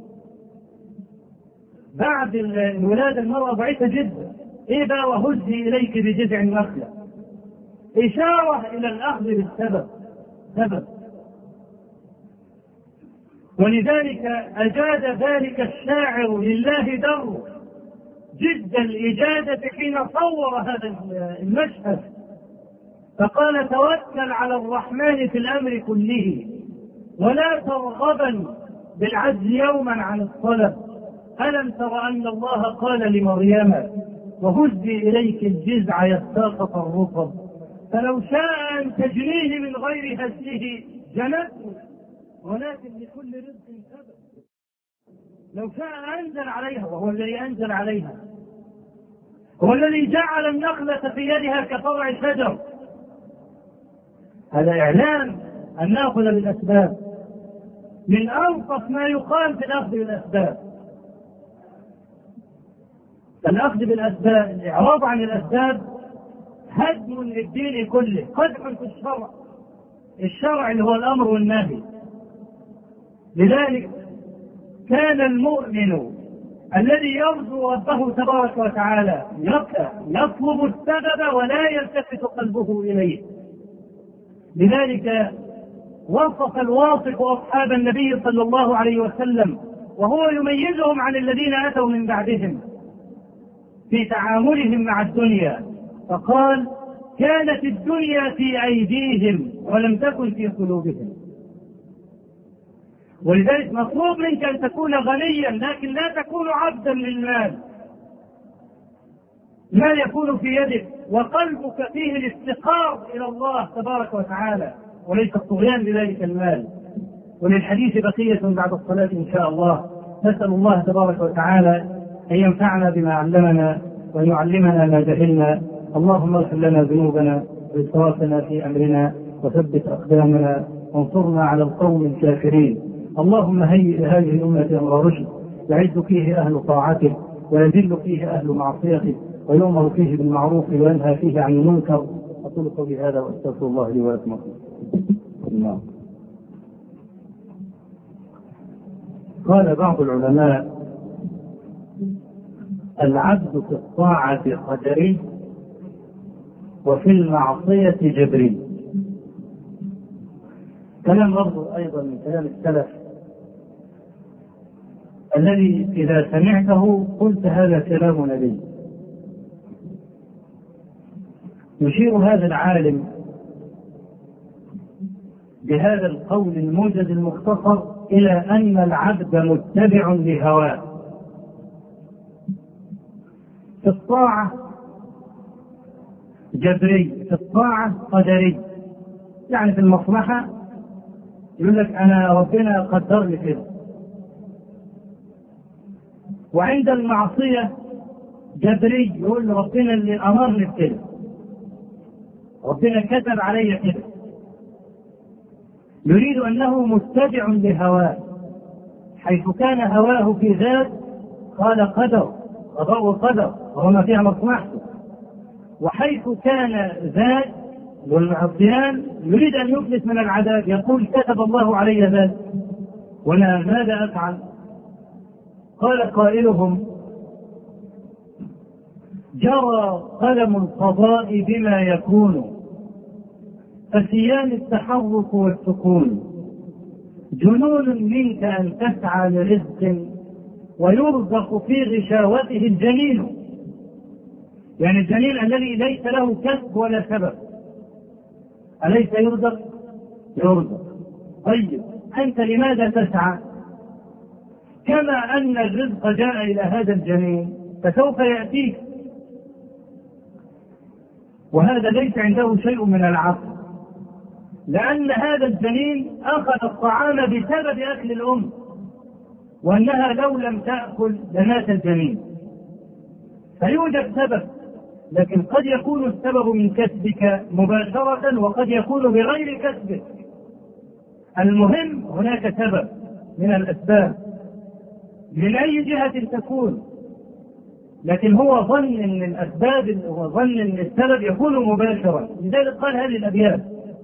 بعد الولادة المرأة ضعيفة جدا. إيه بقى؟ وهزي إليك بجذع النخلة، إشارة إلى الأخذ بالسبب سبب. ولذلك أجاد ذلك الشاعر لله در جد الإجادة حين صور هذا المشهد، فقال توكل على الرحمن في الأمر كله ولا ترغبا بالعجز يوما عن الطلب. ألم تر أن الله قال لمريم وهزي إليك الجذع يساقط الرطب فلو شاء أن تجنيه من غير هزه جنته ولكن لكل رزق سبب. لو شاء أنزل عليها، وهو الذي أنزل عليها، هو الذي جعل النخلة في يدها كفرع شجر. هذا إعلان أن نأخذ بالأسباب، من أنقص ما يقال في الأخذ بالأسباب. الأخذ بالأسباب، الإعراض عن الأسباب هدم للدين كله، قدح في الشرع، الشرع اللي هو الأمر والنهي. لذلك كان المؤمن الذي يرجو ربه تبارك وتعالى يطلب السبب ولا يلتفت قلبه إليه. لذلك وصف الواصف أصحاب النبي صلى الله عليه وسلم وهو يميزهم عن الذين أتوا من بعدهم في تعاملهم مع الدنيا، فقال كانت الدنيا في أيديهم ولم تكن في قلوبهم. ولذلك مطلوب منك أن تكون غنيا لكن لا تكون عبدا للمال. المال يكون في يدك وقلبك فيه الافتقار إلى الله تبارك وتعالى وليس الطغيان بذلك المال. وللحديث بقية بعد الصلاة إن شاء الله. نسأل الله تبارك وتعالى أن ينفعنا بما علمنا وأن يعلمنا ما جهلنا. اللهم اغفر لنا ذنوبنا وإسرافنا في أمرنا وثبت أقدامنا وانصرنا على القوم الكافرين. اللهم هيئ هذه الأمة أمر رشد يعز فيه أهل طاعتك ويذل فيه أهل معصيتك ويؤمر فيه بالمعروف وينهى فيه عن المنكر. أقول قولي هذا وأستغفر الله لي ولكم. قال بعض العلماء العبد في الطاعة قدري وفي المعصية جبري. كلام برضو أيضا من كلام السلف الذي إذا سمعته قلت هذا كلام نبي. يشير هذا العالم بهذا القول الموجز المختصر إلى أن العبد متبع لهواه. في الطاعة جبري، في الطاعة قدري. يعني في المصلحة يقول لك أنا ربنا قدر لي كده، وعند المعصية جبري يقول ربنا اللي أمرني بكده، ربنا كتب علي كده. يريد أنه متبع لهواه، حيث كان هواه في ذات قال قدر، قضاء وقدر وما فيها مصلحته. وحيث كان ذات والعصيان يريد أن يفلت من العذاب يقول كتب الله علي ذلك وأنا ماذا أفعل؟ قال قائلهم جرى قلم القضاء بما يكون فسيان التحرك والسكون جنون منك أن تسعى لرزق ويرزق في غشاوته الجنين. يعني الجنين الذي ليس له كسب ولا سبب أليس يرزق؟ يرزق. طيب أنت لماذا تسعى؟ كما أن الرزق جاء إلى هذا الجنين فسوف يأتيك، وهذا ليس عنده شيء من العقل، لأن هذا الجنين أخذ الطعام بسبب أكل الأم، وأنها لو لم تأكل لمات الجنين. فيوجد سبب لكن قد يكون السبب من كسبك مباشرة وقد يكون بغير كسبك. المهم هناك سبب من الأسباب من أي جهة تكون، لكن هو ظن أن الأسباب وظن أن السبب يكون مباشرا. لذلك قال هذه الأبيات.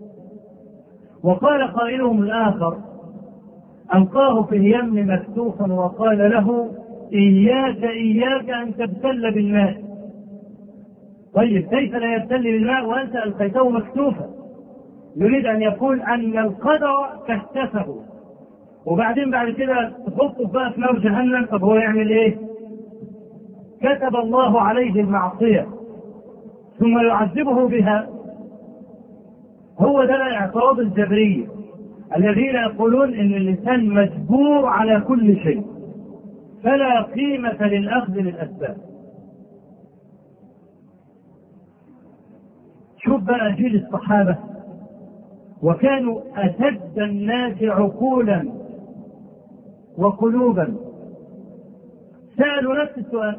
وقال قائلهم الآخر ألقاه في اليم مكتوفا وقال له إياك إياك أن تبتل بالماء. طيب كيف لا يبتل بالماء وأنت ألقيته مكتوفا؟ يريد أن يقول أن القدر كشفه، وبعدين بعد كده تحطه بقى في نار جهنم. طب هو يعمل إيه؟ كتب الله عليه المعصية ثم يعذبه بها. هو ده الاعتراض الجبري الذين يقولون ان الانسان مجبور على كل شيء فلا قيمة للأخذ للأسباب. شوف بقى جيل الصحابة وكانوا أشد الناس عقولا وقلوبا، سألوا نفس السؤال،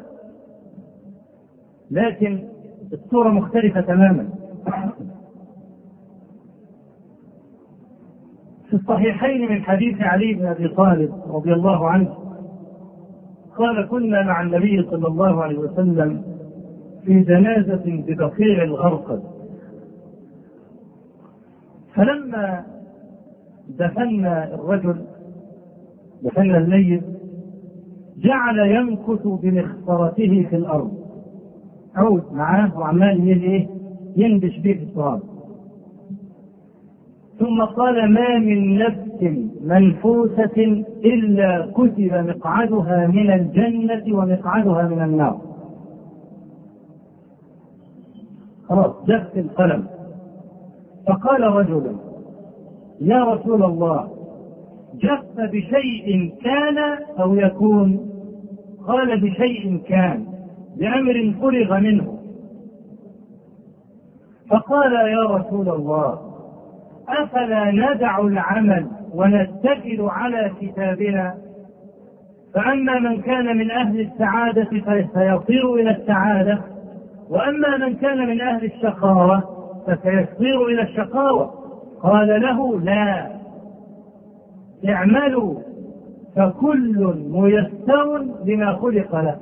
لكن الصورة مختلفة تماما. في الصحيحين من حديث علي بن أبي طالب رضي الله عنه قال كنا مع النبي صلى الله عليه وسلم في جنازة ببقيع الغرقد، فلما دفنا الرجل دفنا الميت جعل يمكث بمخصرته في الأرض، عود معاه وعمال يندش به في التراب. ثم قال ما من نفس منفوسة إلا كتب مقعدها من الجنة ومقعدها من النار. خلاص جف القلم. فقال رجل يا رسول الله جف بشيء كان أو يكون؟ قال بشيء كان، بأمر فرغ منه. فقال يا رسول الله أفلا ندع العمل ونتكل على كتابنا؟ فأما من كان من أهل السعادة فسيصير إلى السعادة، وأما من كان من أهل الشقاوة فسيصير إلى الشقاوة. قال له لا، اعملوا فكل ميسر لما خلق له.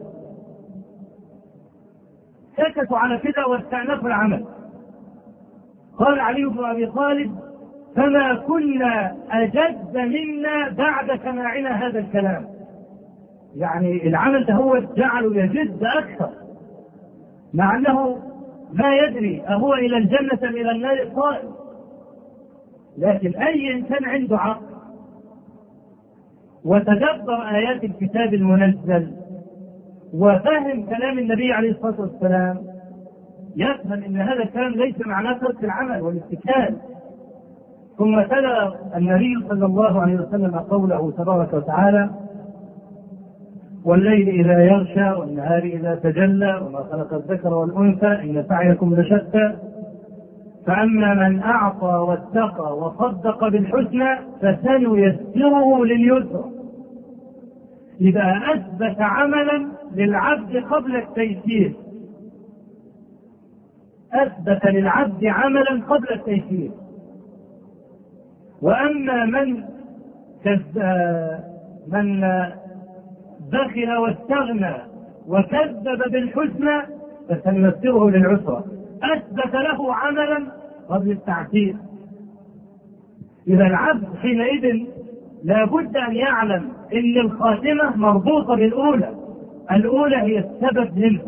سكتوا على كده واستأنفوا العمل. قال علي بن أبي طالب فما كنا أجد منا بعد سماعنا هذا الكلام. يعني العمل ده هو جعله يجد أكثر، مع أنه ما يدري أهو إلى الجنة أم إلى النار قائم. لكن أي إنسان عنده عقل وتدبر آيات الكتاب المنزل وفهم كلام النبي عليه الصلاة والسلام يفهم أن هذا الكلام ليس معناه ترك العمل والاتكال. ثم تلا النبي صلى الله عليه وسلم قوله تبارك وتعالى والليل إذا يغشى والنهار إذا تجلى وما خلق الذكر والأنثى إن سعيكم لشتى فأما من أعطى واتقى وصدق بالحسنى فسنيسره لليسرى. إذا أثبت عملا للعبد قبل التيسير، أثبت للعبد عملا قبل التيسير. وأما من من بخل واستغنى وكذب بالحسنى فسنيسره للعسرى، أثبت له عملا قبل التعسير. إذا العبد حينئذ لا بد أن يعلم أن الخاتمة مربوطة بالأولى، الأولى هي السبب منه.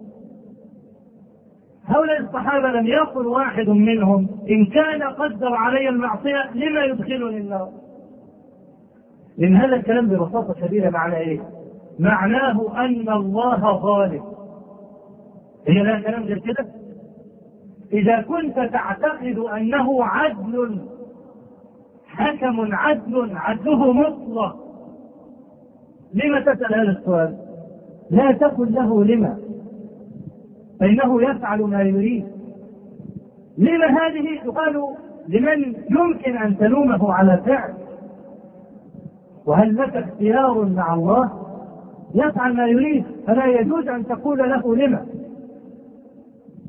هؤلاء الصحابة لم يقل واحد منهم إن كان قدر علي المعصية لما يدخلني النار. لأن هذا الكلام ببساطة شديدة معناه إيه؟ معناه أن الله ظالم. هي لا كلام غير كده. إذا كنت تعتقد أنه عدل حكم عدل عدله مطلق لما تسأل هذا السؤال؟ لا تقل له لما، فإنه يفعل ما يريد. لما هذه تقال لمن يمكن أن تلومه على فعل. وهل لك اختيار مع الله؟ يفعل ما يريد، فلا يجوز أن تقول له لما.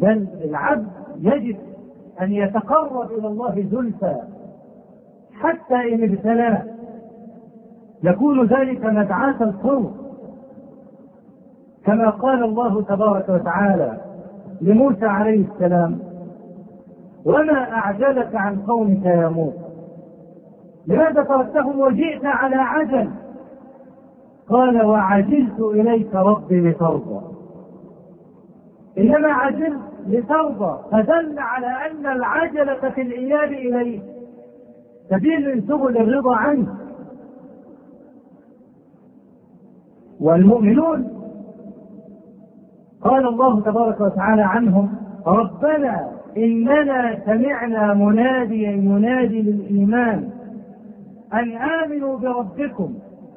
بل العبد يجب أن يتقرب إلى الله زلفى حتى إن ابتلاه يكون ذلك مدعاة القرب، كما قال الله تبارك وتعالى لموسى عليه السلام: وما أعجلك عن قومك يا موسى، لماذا تركتهم وجئت على عجل؟ قال: وعجلت إليك ربي لترضى. إنما عجلت لترضى، فدل على أن العجلة في الإياب إليه سبيل من سبل الرضا عنه. والمؤمنون قال الله تبارك وتعالى عنهم: ربنا إننا سمعنا مناديا ينادي للإيمان أن آمنوا بربكم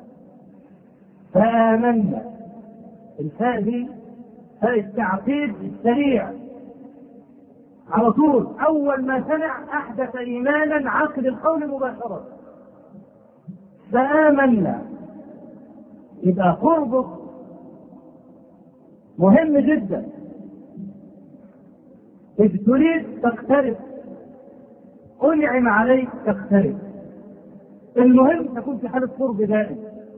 فآمنا. الفاء دي فاء التعقيد السريع على طول، أول ما سمع أحدث إيمانا عقد القول مباشرة، فآمنا. يبقى قربك مهم جدا، إذ تريد تقترب، أنعم عليك تقترب. المهم تكون في حالة قرب دائم.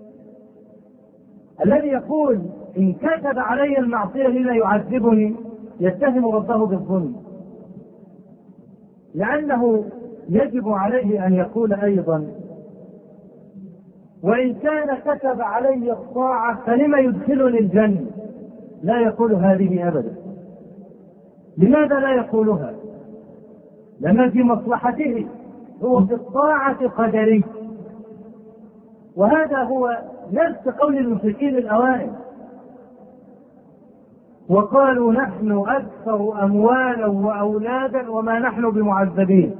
الذي يقول إن كتب علي المعصية لما يعذبني يتهم ربه بالظلم، لأنه يجب عليه أن يقول أيضا: وإن كان كتب علي الطاعة فلما يدخلني الجنة. لا يقول هذه أبدا. لماذا لا يقولها؟ لما في مصلحته، هو في الطاعة قدري، وهذا هو نفس قول المشركين الأوائل، وقالوا نحن أكثر أموالا وأولادا وما نحن بمعذبين.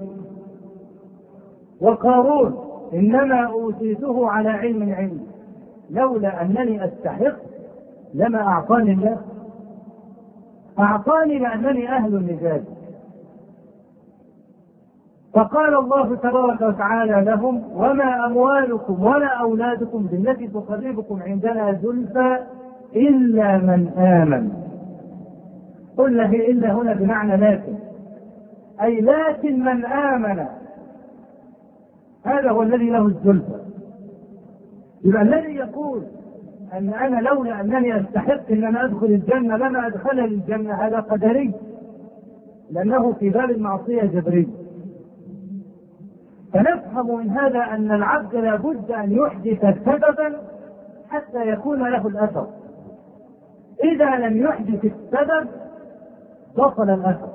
وقارون: إنما أوتيته على علم عندي لولا أنني أستحق لما أعطاني الله. أعطاني لأنني أهل لذلك. فقال الله تبارك وتعالى لهم: وما أموالكم ولا أولادكم بالتي تقربكم عندنا زلفى إلا من آمن. قلنا هي إلا هنا بمعنى لكن، أي لكن من آمن، هذا هو الذي له الزلفى. يبقى الذي يقول أن أنا لولا أنني أستحق أن أنا أدخل الجنة لما أدخلني الجنة، هذا قدري، لأنه في باب المعصية جبري. فنفهم من هذا أن العبد لا بد أن يحدث سببا حتى يكون له الأثر. إذا لم يحدث السبب بطل الأثر.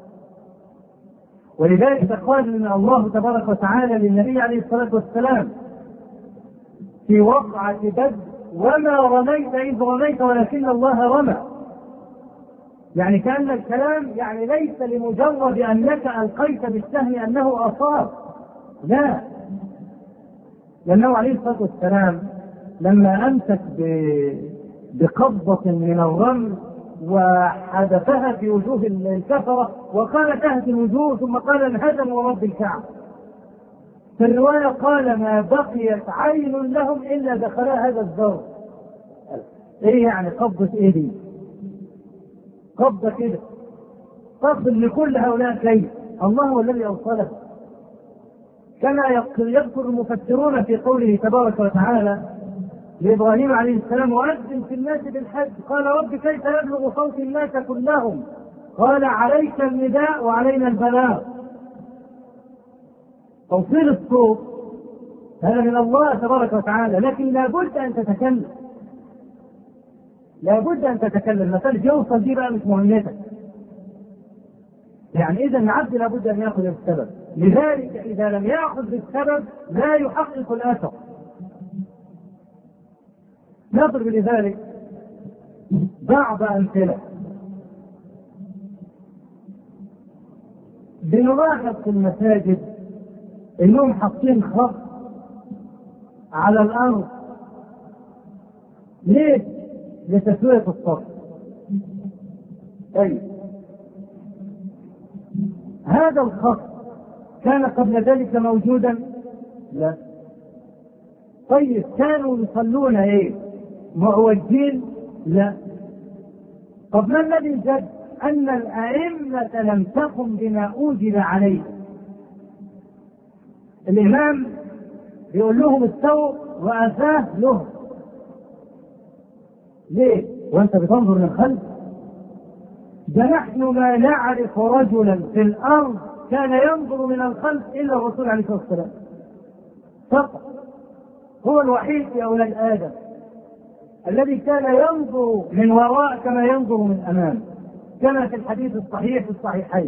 ولذلك قال من الله تبارك وتعالى للنبي عليه الصلاة والسلام في وقعة بدر: وما رميت إذ رميت ولكن الله رمى. يعني كأن الكلام يعني ليس لمجرد أنك ألقيت بالسهم أنه أصاب، لا، لأنه عليه الصلاة والسلام لما أمسك بقبضة من الرمل وحدثها في وجوه الكفرة وقال تهدي الوجوه، ثم قال انهزم ورب الكعبة. في الرواية قال: ما بقيت عين لهم إلا دخلها هذا الزور. إيه يعني قبضة إيه دي؟ قبضة كده تصل لكل هؤلاء كيف؟ الله هو الذي أوصله. كما يذكر المفسرون في قوله تبارك وتعالى لإبراهيم عليه السلام: وأذن في الناس بالحج. قال: رب كيف يبلغ صوت الناس كلهم؟ قال: عليك النداء وعلينا البلاغ. توصيل الصوت هذا من الله تبارك وتعالى، لكن لا بد أن تتكلم، لا بد أن تتكلم. مسألة يوصل دي بقى مش مهمتك. يعني إذا العبد لا بد أن يأخذ السبب، لذلك إذا لم يأخذ بالسبب لا يحقق الأثر. نضرب لذلك بعض أمثلة. بنلاحظ في المساجد إنهم حاطين خط على الأرض. ليه؟ لتسوية الصف. طيب هذا الخط كان قبل ذلك موجودا؟ لا. طيب كانوا يصلون ايه؟ معوجين؟ لا. طب ما الذي جد؟ أن الأئمة لم تقم بما أوجب عليه. الإمام بيقول لهم استووا وأتاه له. ليه؟ وأنت بتنظر للخلف؟ ده نحن ما نعرف رجلا في الأرض كان ينظر من الخلف إلا الرسول عليه الصلاة والسلام فقط. هو الوحيد في أولاد آدم الذي كان ينظر من وراء كما ينظر من أمام، كما في الحديث الصحيح في الصحيحين.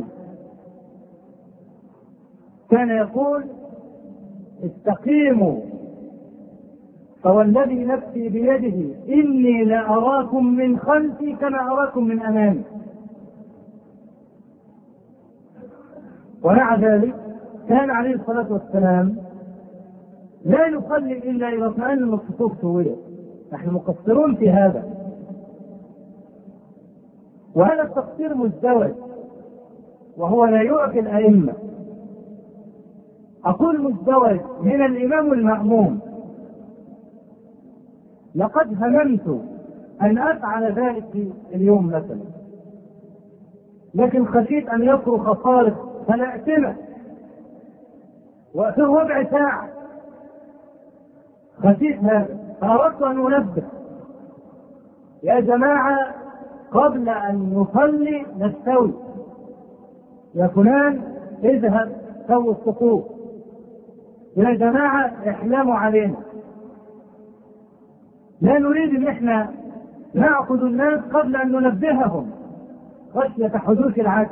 كان يقول: استقيموا فوالذي نفسي بيده إني لأراكم من خلفي كما أراكم من أمامي. ومع ذلك كان عليه الصلاة والسلام لا يصلي إلا إذا اطمأن أن الصفوف سوية. نحن مقصرون في هذا، وهذا التقصير مزدوج وهو لا يعفي الأئمة. أقول مزدوج من الإمام المأموم. لقد هممت أن أفعل ذلك اليوم مثلا، لكن خشيت أن يصرخ صارخ فلا أتمه، وفي ربع ساعة خشيت هذا، فأردت أن أنبه: يا جماعة قبل أن نصلي نستوي، يا فلان اذهب سوي الصفوف، يا جماعة احلموا علينا. لا نريد ان احنا نعقد الناس قبل ان ننبههم خشية حدوث العكس،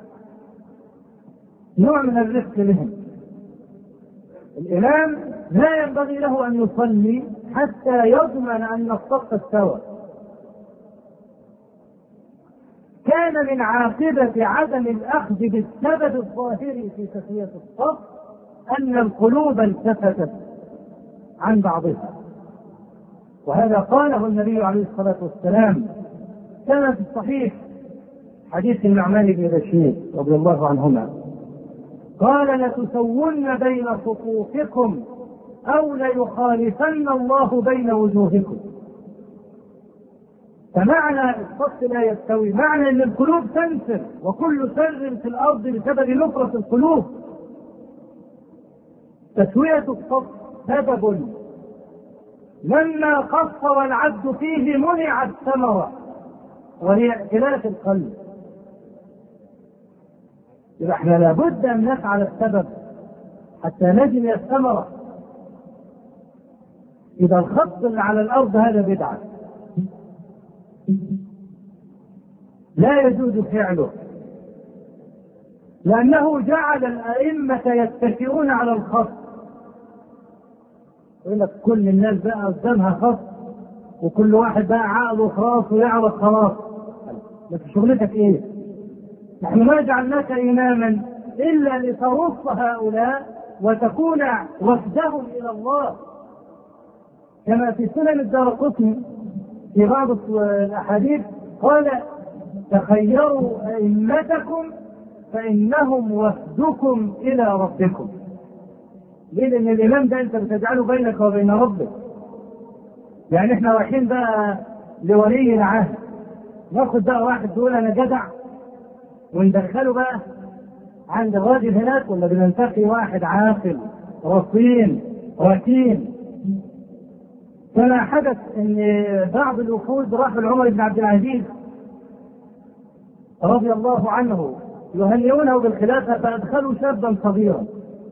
نوع من الرفق لهم. الإمام لا ينبغي له أن يصلي حتى يضمن أن الصف استوى. كان من عاقبة عدم الأخذ بالسبب الظاهري في تسوية الصف أن القلوب التفتت عن بعضها، وهذا قاله النبي عليه الصلاة والسلام كما في الصحيح حديث النعمان بن بشير رضي الله عنهما قال: لتسون بين صفوفكم أو ليخالفن الله بين وجوهكم. فمعنى الصف لا يستوي معنى أن القلوب تنفر، وكل سر في الأرض بسبب نفرة القلوب. تسوية الصف سبب لما قصر العبد فيه منع الثمرة وهي ائتلاف القلب. إذا احنا لابد أن نفعل السبب حتى نجد الثمرة. إذا الخط اللي على الأرض هذا بدعة لا يجوز فعله، لأنه جعل الأئمة يتكئون على الخط. يقول لك كل الناس بقى قدامها خط وكل واحد بقى عقله خلاص ويعرف خلاص. لكن شغلتك ايه؟ نحن ما جعلناك إماما إلا لترص هؤلاء وتكون وفدهم إلى الله، كما في سنن الدارقطني في بعض الأحاديث قال: تخيروا أئمتكم فإنهم وفدكم إلى ربكم. ليه؟ لأن الإمام ده أنت بتجعله بينك وبين ربك. يعني إحنا رايحين بقى لولي العهد، ناخد بقى واحد يقول أنا جدع وندخله بقى عند الراجل هناك، ولا بننتقي واحد عاقل رصين ركين؟ كما حدث ان بعض الوفود راحوا لعمر بن عبد العزيز رضي الله عنه يهنئونه بالخلافة، فأدخلوا شابا صغيرا،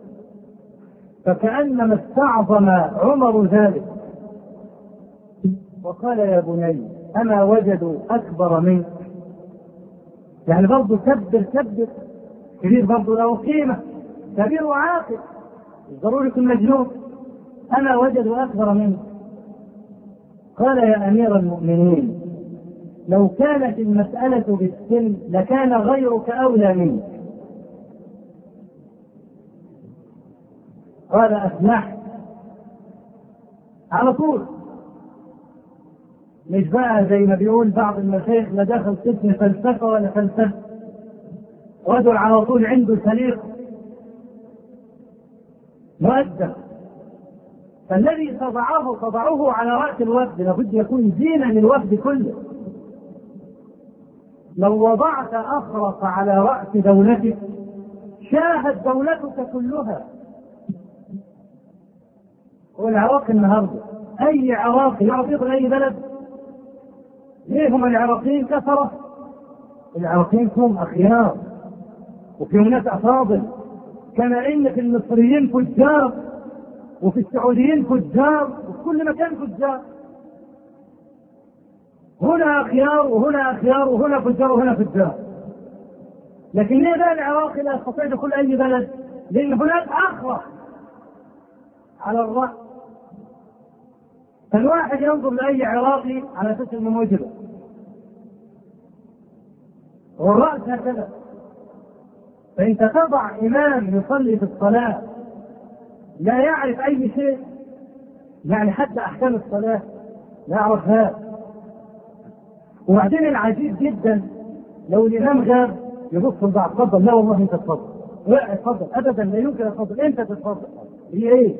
فكأنما استعظم عمر ذلك وقال: يا بني أما وجدوا أكبر منك؟ يعني برضه كبر كبر، كبير برضه له قيمة، كبير وعاقل، ضروري يكون مجنون. أما وجدوا أكبر منك؟ قال: يا أمير المؤمنين لو كانت المسألة بالسن لكان غيرك أولى منك. قال: أسمح على طول، مش بقى زي ما بيقول بعض المشايخ لا دخل قسم فلسفة ولا فلسفة، رجل على طول عنده سليق مؤدب. فالذي تضعه تضعه على رأس الوفد لابد يكون زينة للوفد كله، لو وضعت أخرق على رأس دولتك شاهت دولتك كلها. والعراق النهارده أي عراقي يعرف يدخل أي بلد؟ ليه هم العراقيين كثرة؟ العراقيين فيهم أخيار وفيهم ناس أفاضل، كما إن في المصريين فجار وفي السعوديين فجار وفي كل مكان فجار. هنا أخيار وهنا أخيار وهنا فجار وهنا فجار. لكن ليه بقى العراقي لا يستطيع دخول أي بلد؟ لأن هناك أخرق على الرأس. فالواحد ينظر لأي عراقي على أساس أنه مجرم، والرأس هكذا. فأنت تضع إمام يصلي في الصلاة لا يعرف أي شيء، يعني حتى أحكام الصلاة لا يعرفها. وبعدين العجيب جدا لو الإمام غاب يبص لبعض، تفضل، لا والله أنت تفضل، لا تفضل أبدا، لا يمكن أن تفضل، أنت تتفضل. هي إيه؟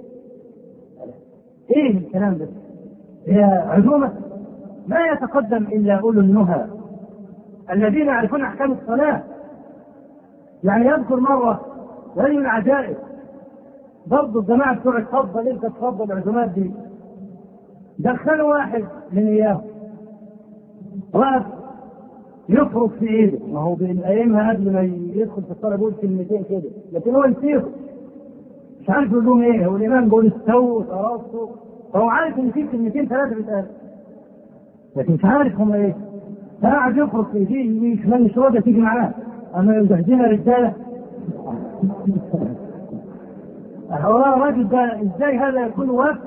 إيه الكلام ده؟ هي عزومة؟ ما يتقدم إلا أولو النهى الذين يعرفون أحكام الصلاة. يعني يذكر مرة ولي من العجائب برضه الجماعة بتوع تفضل أنت تفضل، العزومات دي دخلوا واحد من إياه واقف يفرق في ايده، ما هو بينقيمها قبل ما يدخل في الصلاه بيقول كلمتين كده، لكن هو نسيهم مش عارف يقول لهم ايه. هو الامام بيقول استووا تراصوا، فهو عارف ان في كلمتين ثلاثه بيتقال لكن مش عارف هم ايه. فقعد يفرق في ايديه يمين شمال مش راضيه تيجي معاه، اما يزهدنا رجاله. هو الراجل ده ازاي هذا يكون واقف؟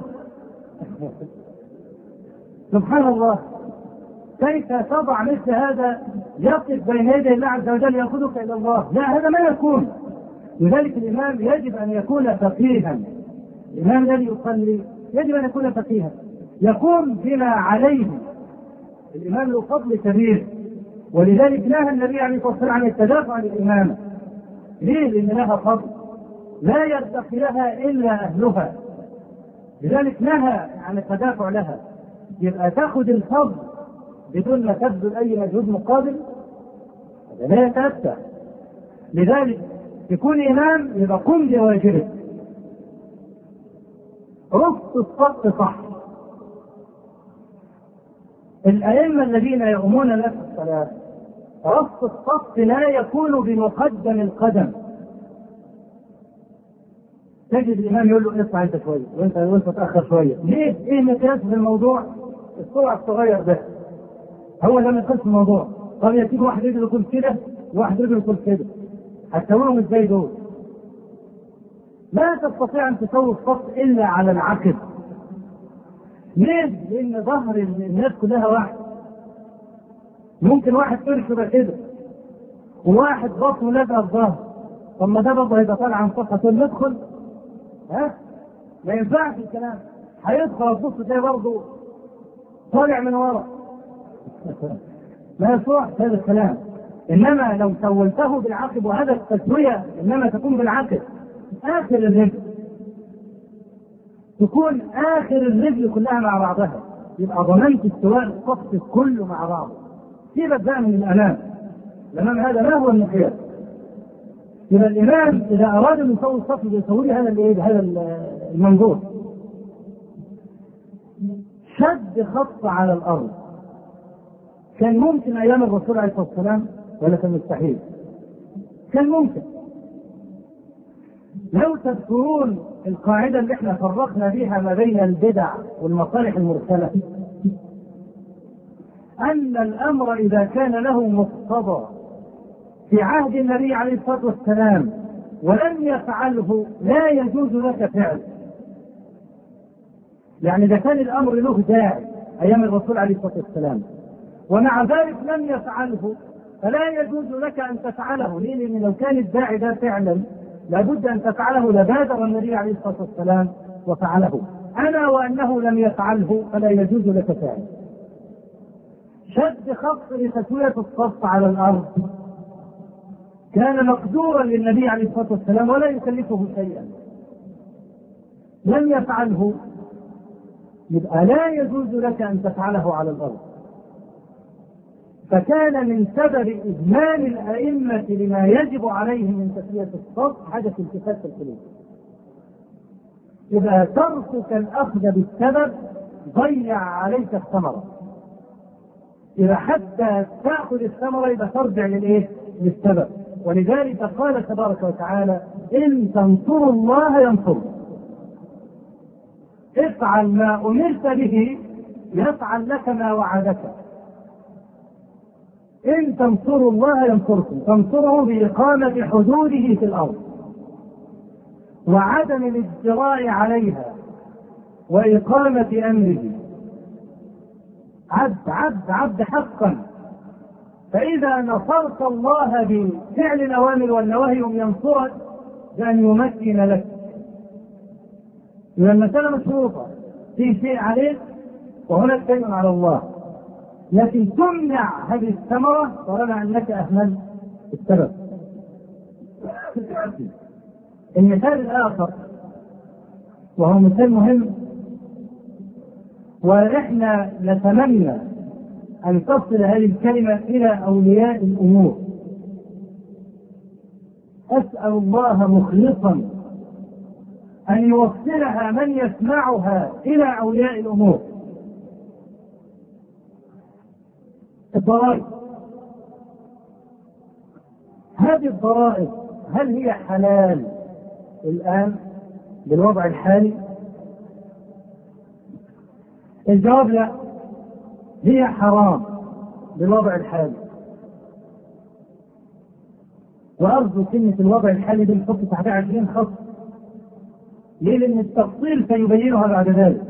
سبحان الله. كيف تضع مثل هذا يقف بين يدي الله عز وجل يأخذك إلى الله؟ لا، هذا ما يكون. لذلك الإمام يجب أن يكون فقيها. الإمام الذي يصلي يجب أن يكون فقيها، يقوم بما عليه. الإمام له فضل كبير، ولذلك نهى النبي عليه الصلاة والسلام عن التدافع عن الإمامة. ليه؟ لأن لها فضل لا يرتقي لها إلا أهلها، لذلك نهى عن التدافع لها. يبقى تأخذ الفضل بدون ما تبذل أي مجهود مقابل، هذا لا يتأتى. لذلك يكون إمام يبقى قم بواجبه، رص الصف صح. الأئمة الذين يؤمون لك الصلاة رص الصف لا يكون بمقدم القدم. تجد الإمام يقول له اطلع أنت شوية وأنت وأنت تأخر شوية. ليه؟ إيه مقياس في الموضوع؟ السرعة الصغير ده هو ده مقياس الموضوع. طب يجيب واحد رجله يكون كده وواحد رجله يكون كده، هتسويهم ازاي دول؟ لا تستطيع ان تسوي الصف الا على العقب. ليه؟ لان ظهر الناس كلها واحد. ممكن واحد تركب كده وواحد بطنه لازقه في ظهر، طب ما ده برضه هيبقى طالع عن صفحه تقول ندخل؟ ها؟ ما ينفعش الكلام. هيدخل تبص تلاقي برضه طالع من ورا. ما يصلح هذا الكلام. انما لو سولته بالعقب، وهذا التسويه انما تكون بالعقب، اخر الرجل تكون اخر الرجل كلها مع بعضها، يبقى ضمنت استواء الصف كله مع بعض. سيبك بقى من الامام، الامام هذا ما هو المقياس. يبقى الامام اذا اراد ان يسوي الصف يسوي هذا الايه؟ هذا المنظور. شد خط على الارض كان ممكن ايام الرسول عليه الصلاه والسلام ولا كان مستحيل؟ كان ممكن. لو تذكرون القاعده اللي احنا فرقنا بها ما بين البدع والمصالح المرسله، ان الامر اذا كان له مقتضى في عهد النبي عليه الصلاه والسلام ولم يفعله لا يجوز لك فعله. يعني اذا كان الامر له داعي ايام الرسول عليه الصلاه والسلام ومع ذلك لم يفعله فلا يجوز لك ان تفعله. ليه؟ لان لو كان الداعي ده فعلا لابد ان تفعله لبادر النبي عليه الصلاه والسلام وفعله. انا وانه لم يفعله فلا يجوز لك فعله. شد خط لتسويه الصف على الارض كان مقدورا للنبي عليه الصلاه والسلام ولا يكلفه شيئا، لم يفعله يبقى لا يجوز لك ان تفعله على الارض. فكان من سبب إهمال الأئمة لما يجب عليهم من تسوية الصف حدث التفات القلوب. إذا تركك الأخذ بالسبب ضيع عليك الثمرة. إذا حتى تأخذ الثمرة إذا ترجع للإيه؟ للسبب. ولذلك قال تبارك وتعالى: إن تنصروا الله ينصركم. افعل ما أمرت به يفعل لك ما وعدك. إن تنصروا الله ينصركم، تنصره بإقامة حدوده في الأرض وعدم الاجتراء عليها وإقامة أمره. عبد عبد عبد حقا. فإذا نصرت الله بفعل الأوامر والنواهي ينصرك بأن يمكن لك. إذا المسألة مشروطة، في شيء عليك وهناك شيء على الله، لكن تمنع هذه الثمرة طالما أنك أهملت السبب. المثال الآخر وهو مثال مهم، ونحن نتمنى أن تصل هذه الكلمة إلى أولياء الأمور. أسأل الله مخلصا أن يوصلها من يسمعها إلى أولياء الأمور. الضرائب، هذه الضرائب هل هي حلال الآن بالوضع الحالي؟ الجواب لا، هي حرام بالوضع الحالي. وأرجو كلمة الوضع الحالي دي نحط تحتها عشرين خط. ليه؟ لأن التفصيل سيبينها بعد ذلك.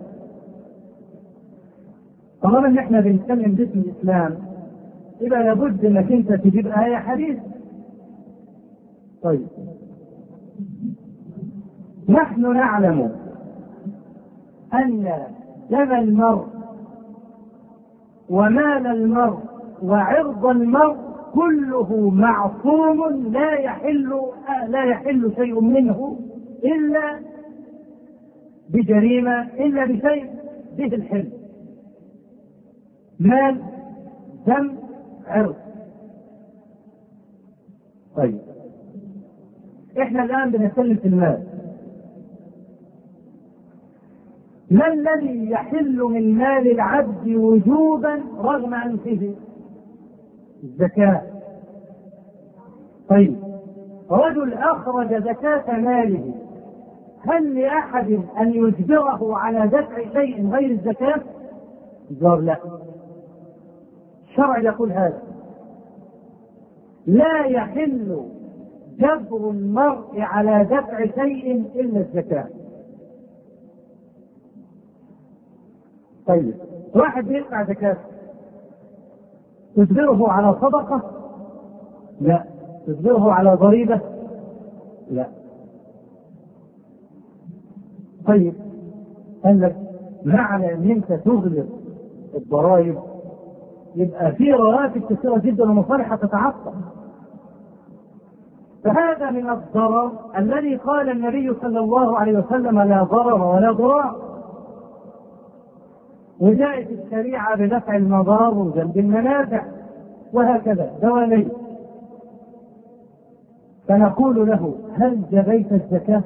طالما ان احنا بنتكلم باسم الاسلام يبقى لابد انك انت تجيب آية حديث. طيب، نحن نعلم ان دم المرء ومال المرء وعرض المرء كله معصوم، لا يحل لا يحل شيء منه الا بجريمة، الا بشيء به الحل. مال، دم، عرض. طيب، احنا الان بنتكلم في المال. ما الذي يحل من مال العبد وجوبا رغم انفه؟ الزكاة. طيب، رجل اخرج زكاة ماله، هل لأحد ان يجبره على دفع شيء غير الزكاة؟ الجواب لا. الشرع يقول هذا: لا يحل جبر المرء على دفع شيء إلا الزكاة. طيب، واحد يدفع زكاة تجبره على صدقة؟ لا. تجبره على ضريبة؟ لا. طيب، قال لك معنى ان انت تغلق الضرائب يبقى في رواتب كثيرة جدا ومصالح تتعطل. فهذا من الضرر الذي قال النبي صلى الله عليه وسلم: لا ضرر ولا ضرار. وجاءت الشريعة بدفع المضار وجلب المنافع وهكذا دوالي. فنقول له: هل جبيت الزكاة؟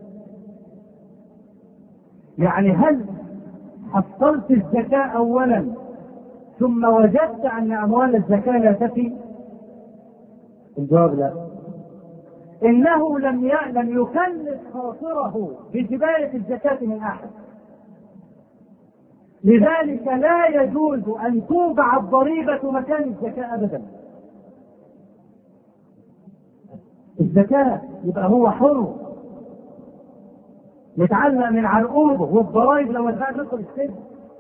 يعني هل حصلت الزكاة أولا ثم وجدت أن أموال الزكاة لا تفي؟ الجواب لا. إنه لم لم يكلف خاطره بجباية الزكاة من أحد، لذلك لا يجوز أن توضع الضريبة مكان الزكاة أبدا. الزكاة يبقى هو حر يتعلق من عرقوبه، والضرائب لو دفعت ندخل السجن.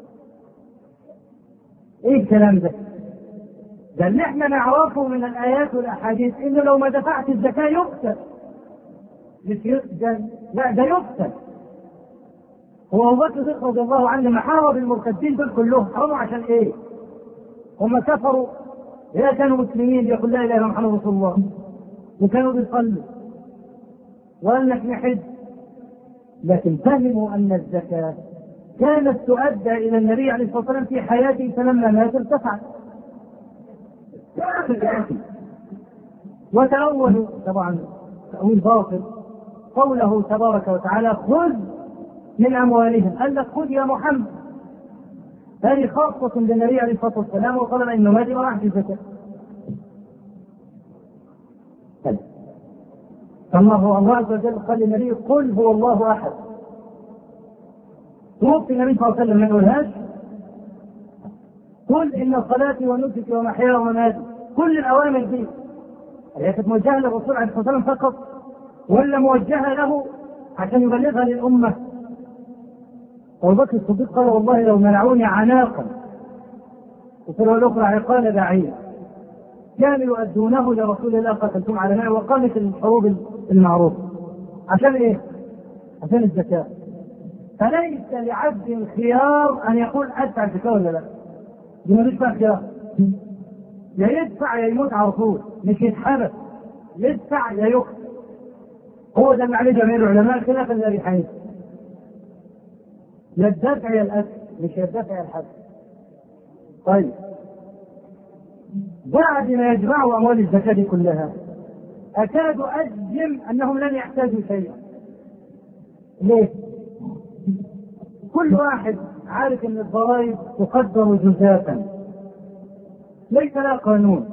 ايه الكلام ده؟ ده اللي احنا نعرفه من الايات والاحاديث انه لو ما دفعت الزكاة يقتل. مش يسجن، لا ده يقتل. هو ابو بكر رضي الله عنه لما حارب المرتدين دول كلهم حرموا عشان ايه؟ هم كفروا، يا كانوا مسلمين يقول لا اله الا محمد رسول الله وكانوا بيصلوا وقال لك نحج، لكن فهموا ان الزكاة كانت تؤدى الى النبي عليه الصلاه والسلام في حياته، فلما مات ارتفعت. وتأول طبعا تأويل باطل قوله تبارك وتعالى خذ من أموالهم، قال لك خذ يا محمد، هذه خاصة بالنبي عليه الصلاة والسلام، وقال إنه ما دي راح في الزكاة. الله الله عز وجل قال للنبي قل هو الله أحد، توفي النبي صلى الله عليه وسلم ما يقولهاش قل إن صلاتي ونسكي ومحياي ومماتي، كل الأوامر دي هي كانت موجهة للرسول عليه الصلاة والسلام فقط ولا موجهة له عشان يبلغها للأمة؟ أبو بكر الصديق قال والله لو منعوني عناقا وفي الأخرى عقال بعير كانوا يؤدونه لرسول الله قتلتم على ماء، وقامت الحروب المعروفة عشان إيه؟ عشان الزكاة. فليس لعبد خيار أن يقول أدفع الزكاة ولا لا، دي ملوش فيها خيار، يا يدفع يا يموت على طول، مش يتحبس، يدفع يا يقتل. هو ده اللي عليه جميع العلماء خلافا لأبي حنيفة، لا الدفع يا الأكل، مش الدفع يا الحبس. طيب بعد ما يجمعوا أموال الزكاة دي كلها أكاد أجزم أنهم لن يحتاجوا شيئا. ليه؟ كل واحد عارف أن الضرائب تقدر جزافا ليس لها قانون.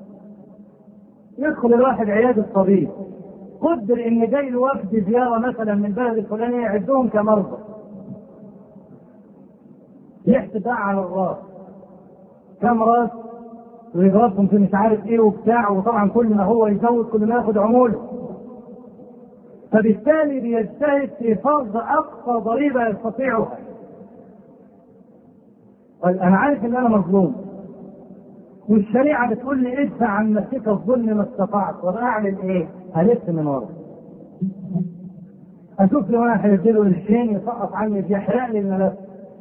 يدخل الواحد عيادة الطبيب قدر ان جاي له وفد زياره مثلا من البلد الفلانيه يعدهم كمرضى، يحسب على الراس كم راس ويضربهم في مش عارف ايه وبتاع، وطبعا كل ما هو يزود كل ما ياخد عموله، فبالتالي بيجتهد في فرض اقصى ضريبه يستطيعها. طيب انا عارف ان انا مظلوم والشريعه بتقول لي ادفع عن نفسك الظلم ما استطعت، وأنا اعمل ايه؟ هلف من ورا اشوف لي وانا هيديله قرشين يسقط عني يحرق لي الملف،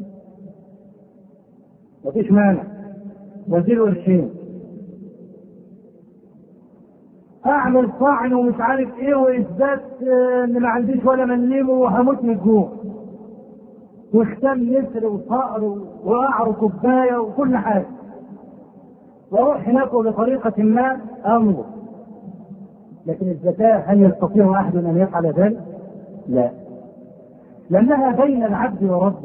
مفيش مانع بديله قرشين، اعمل طعن ومش عارف ايه واثبات ان ما عنديش ولا مليمه وهموت من الجوع، واختم نسر وصقر وقعر كوبايه وكل حاجه، واروح هناك بطريقه ما امر. لكن الزكاه هل يستطيع احد ان يفعل ذلك؟ لا، لانها بين العبد وربه.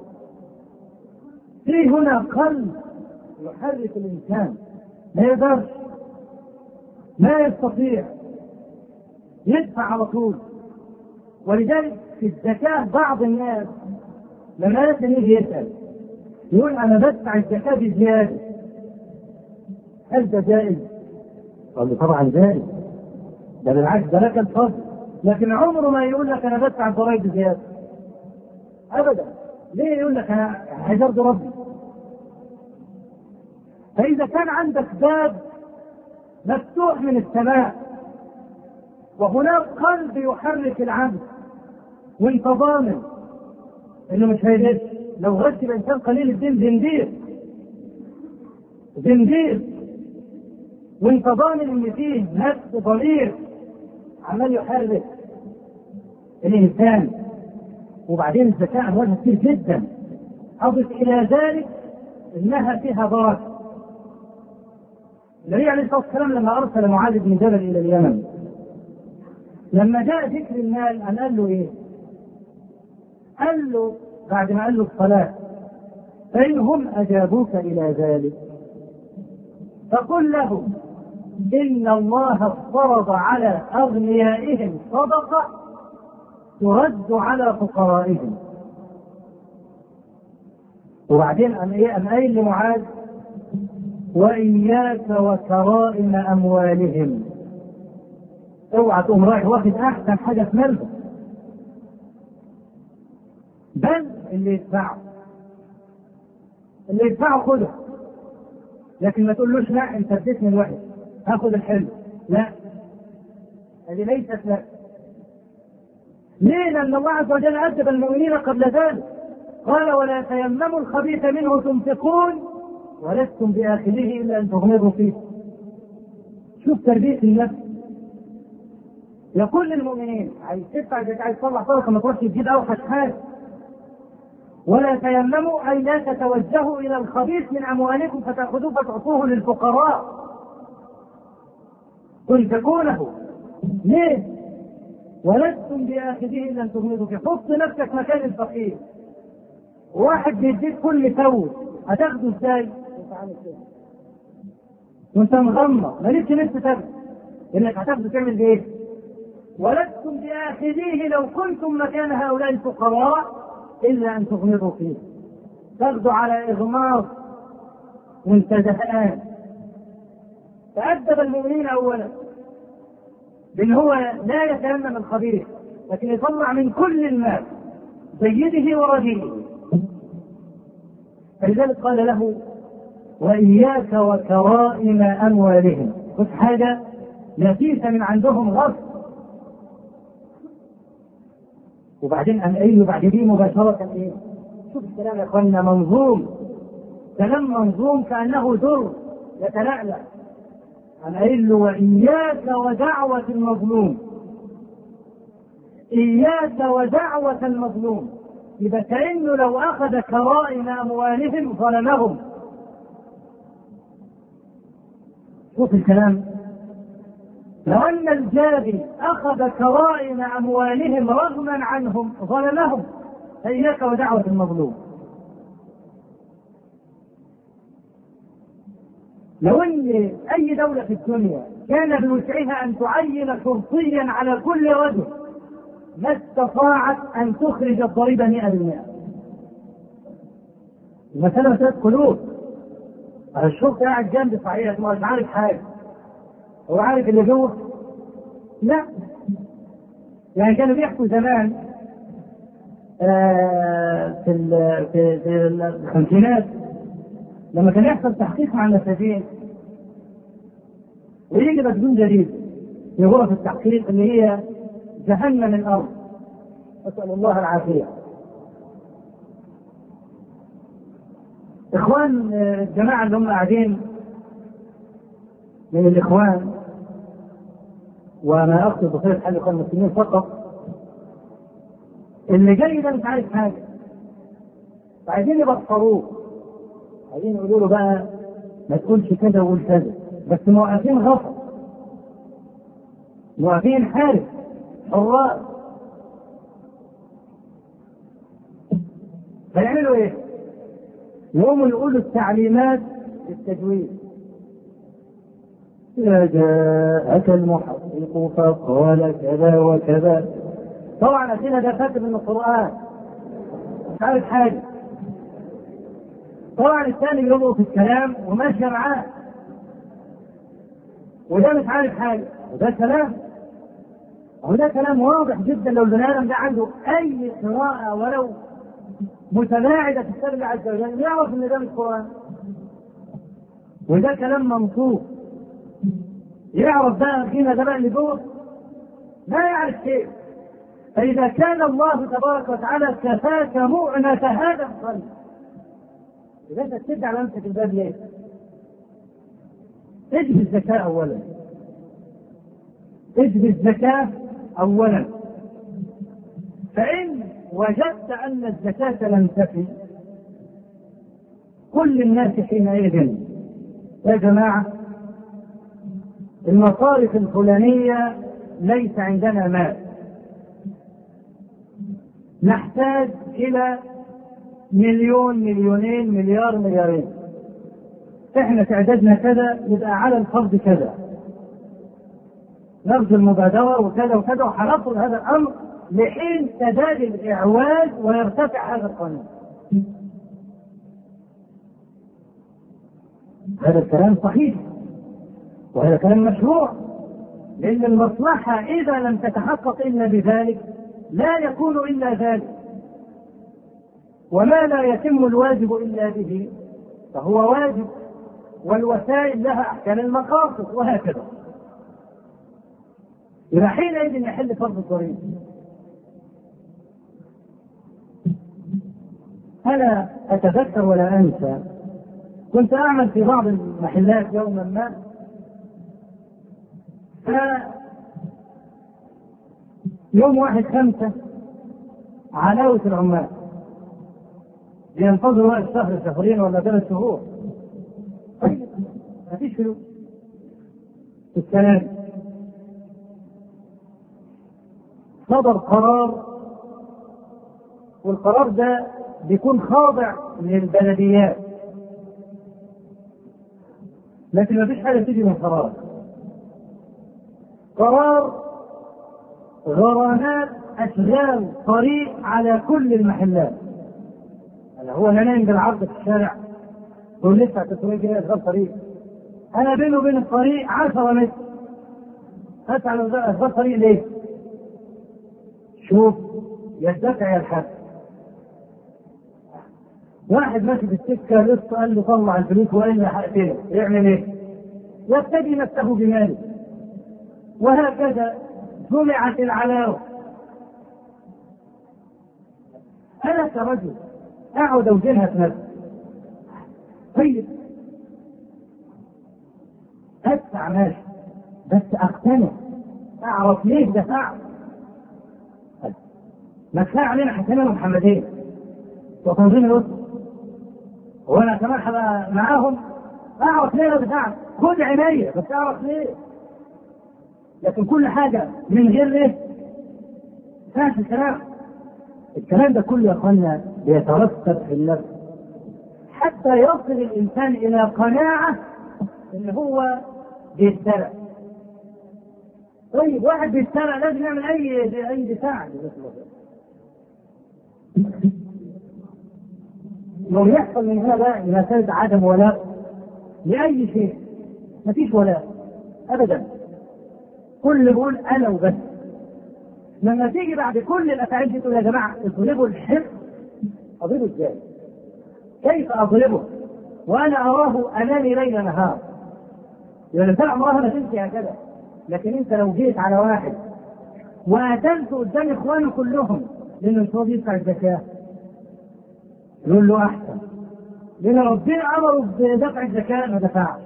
في هنا قلب يحرك الانسان، ما يقدرش، ما يستطيع يدفع على طول. ولذلك في الزكاه بعض الناس لما لازم يجي يسال يقول انا بدفع الزكاه بزياده، هل ده جائز؟ قال له طبعا جائز، ده بالعكس ده لك الفضل، لكن عمره ما يقول لك انا بدفع الضرائب بزياده ابدا. ليه؟ يقول لك انا عايز ارضي ربي. فاذا كان عندك باب مفتوح من السماء وهناك قلب يحرك العبد وانت ضامن انه مش هيغش، لو غش الانسان قليل الدين زنديق زنديق، وانت ضامن ان فيه نفس ضمير عمال يحرك الانسان. وبعدين الزكاة اموالها كتير جدا، اضف الى ذلك انها فيها بركه. النبي عليه الصلاه والسلام لما ارسل معاذ بن جبل الى اليمن، لما جاء ذكر المال ان قال له ايه؟ قال له بعد ما قال له الصلاه فإنهم أجابوك إلى ذلك فقل له إن الله افترض على أغنيائهم صدقة ترد على فقرائهم. وبعدين أن إيه؟ أن قايل لمعاذ وإياك وكرائم أموالهم، اوعى تقوم رايح واخد أحسن حاجة في مالهم، بل اللي يدفعه اللي يدفعه خده، لكن ما تقولوش لا انت اديتني الوحش هاخد الحلو، لا، هذه ليست لك. ليه؟ لأن الله عز وجل أدب المؤمنين قبل ذلك، قال ولا تيمموا الخبيث منه تنفقون ولستم بآخذه إلا أن تغمضوا فيه. شوف تربية النفس. يقول للمؤمنين عايز تدفع إذا عايز تصلح صدقة ما تروحش تجيب أوحش حاجة. ولا تيمموا أي لا تتوجهوا إلى الخبيث من أموالكم فتأخذوه فتعطوه للفقراء، تنفقونه. ليه؟ ولستم بآخذه إلا أن تغمضوا فيه. حط نفسك مكان الفقير، واحد بيديك كل ثوب، هتاخده ازاي؟ وانت مغمض مالكش نفس تاخده، انك هتاخده تعمل ايه؟ ولستم بآخذيه لو كنتم مكان هؤلاء الفقراء إلا أن تغمضوا فيه. تاخده على إغماض وانت زهقان. تأدب المؤمنين أولا بأن هو لا يتيمم الخبيث، لكن يطلع من كل الناس سيده ورديئه. فلذلك قال له: وإياك وكرائم أموالهم. خذ حاجة نفيسة من عندهم غصب. وبعدين أن أيه بعد دي مباشرة إيه؟ شوف الكلام يا أخوانا، منظوم، كلام منظوم كأنه در يتلألأ. أن قايل له: وإياك ودعوة المظلوم. إياك ودعوة المظلوم. إذا كأنه لو أخذ كرائم أموالهم ظلمهم. شوف الكلام، لو أن الجابي أخذ كرائم أموالهم رغما عنهم ظلمهم. إياك ودعوة المظلوم. لو أن أي دولة في الدنيا كان بوسعها أن تعين شرطيا على كل رجل ما استطاعت أن تخرج الضريبة مئة بالمئة. المسألة مسألة قلوب. الشرطة قاعد جنب صحيح مش عارف حاجة، هو عارف اللي جوه؟ لا. يعني كانوا بيحكوا زمان آه في في في الخمسينات لما كان يحصل تحقيق مع النساجين ويجي مسجون جديد في غرف التحقيق اللي هي جهنم الأرض، أسأل الله العافية. إخوان الجماعة اللي هم قاعدين من الإخوان، وأنا أقصد بصيغة حال الإخوان المسلمين فقط، اللي جاي ده مش عارف حاجة، فعايزين يبصروه، عايزين يقولوا له بقى ما تقولش كذا وقول كذا، بس موقفين غفر، موقفين حارس حراس. فيعملوا ايه؟ يقوموا يقولوا التعليمات للتجويد. إذا جاءك المحقق فقال كذا وكذا. طبعا أسئلة ده فاتر من القرآن، مش عارف حاجة. طبعا الثاني بيلقوا في الكلام وماشي معاه، وده مش عارف حاجة، وده كلام، وده كلام واضح جدا. لو البني آدم ده عنده أي قراءة ولو متباعدة في كتاب الله عز وجل يعرف إن ده مش قرآن، وده كلام منصوص. يعرف بقى فيما ده بقى اللي جوه ما يعرف شيء. فإذا كان الله تبارك وتعالى كفاك مؤنة هذا القلب، إذا أنت تسد على نفسك الباب ليه؟ اجب الزكاة أولا، اجب الزكاة أولا. فإن وجدت أن الزكاة لم تفي، كل الناس حينئذ يا جماعة المصارف الفلانية ليس عندنا مال، نحتاج إلى مليون مليونين مليار مليارين، احنا تعدادنا كذا، يبقى على الفرد كذا، نرجو المبادرة وكذا وكذا، وحنفرض هذا الأمر لحين سداد الإعواز ويرتفع هذا القانون. هذا الكلام صحيح وهذا كلام مشروع، لأن المصلحة إذا لم تتحقق إلا بذلك لا يكون إلا ذلك، وما لا يتم الواجب إلا به فهو واجب، والوسائل لها أحكام المقاصد وهكذا. إلى حينئذ يحل فرض الضريبة. أنا أتذكر ولا أنسى كنت أعمل في بعض المحلات يوما ما، ف يوم واحد خمسة علاوة العمال ينتظروا وقت شهر شهرين ولا ثلاث شهور، طيب ما فيش فلوس السنة صدر قرار، والقرار ده بيكون خاضع للبلديات، لكن ما فيش حاجة تيجي من قرار. قرار غرامات أشغال طريق على كل المحلات. أنا هو أنا نايم بالعرض في الشارع تقول لسه تسوي جنيه أشغال طريق، أنا بينه وبين الطريق عشرة متر، هات على أشغال طريق ليه؟ شوف يدفع الحد. واحد ماشي في السكة لسه قال له طلع الفلوس وإلا هقتله، يعمل إيه؟ يبتدي نفسه بماله. وهكذا جمعت العلاوة. أنا كرجل أقعد أوزنها في نفسي، طيب أدفع ماشي، بس أقتنع أعرف ليه دفعت. ما كفاية علينا حسنين ومحمدين وتنظيم الأسرة، وأنا كمان هبقى معاهم أعرف ليه دفعت. خد عينيا بس أعرف ليه، لكن كل حاجة من غير ليه فاش الكلام. الكلام ده كله يا أخوانا بيترتب في النفس حتى يصل الإنسان إلى قناعة إن هو بيتسرق. طيب واحد بيتسرق لازم يعمل أي أي دفاع. لو يحصل من هنا بقى مسألة عدم ولاء لأي شيء، مفيش ولاء أبدا، كل بيقول أنا وبس. لما تيجي بعد كل الأفعال دي تقول يا جماعة اضربوا الحق، أضربه إزاي؟ كيف أضربه وأنا أراه أمامي ليل نهار؟ يعني الإنسان عمرها ما تمشي هكذا. لكن أنت لو جيت على واحد وقتلته قدام إخوانه كلهم لأنه مش راضي يدفع الزكاة، يقول له أحسن، لأن ربنا أمره بدفع الزكاة ما دفعش.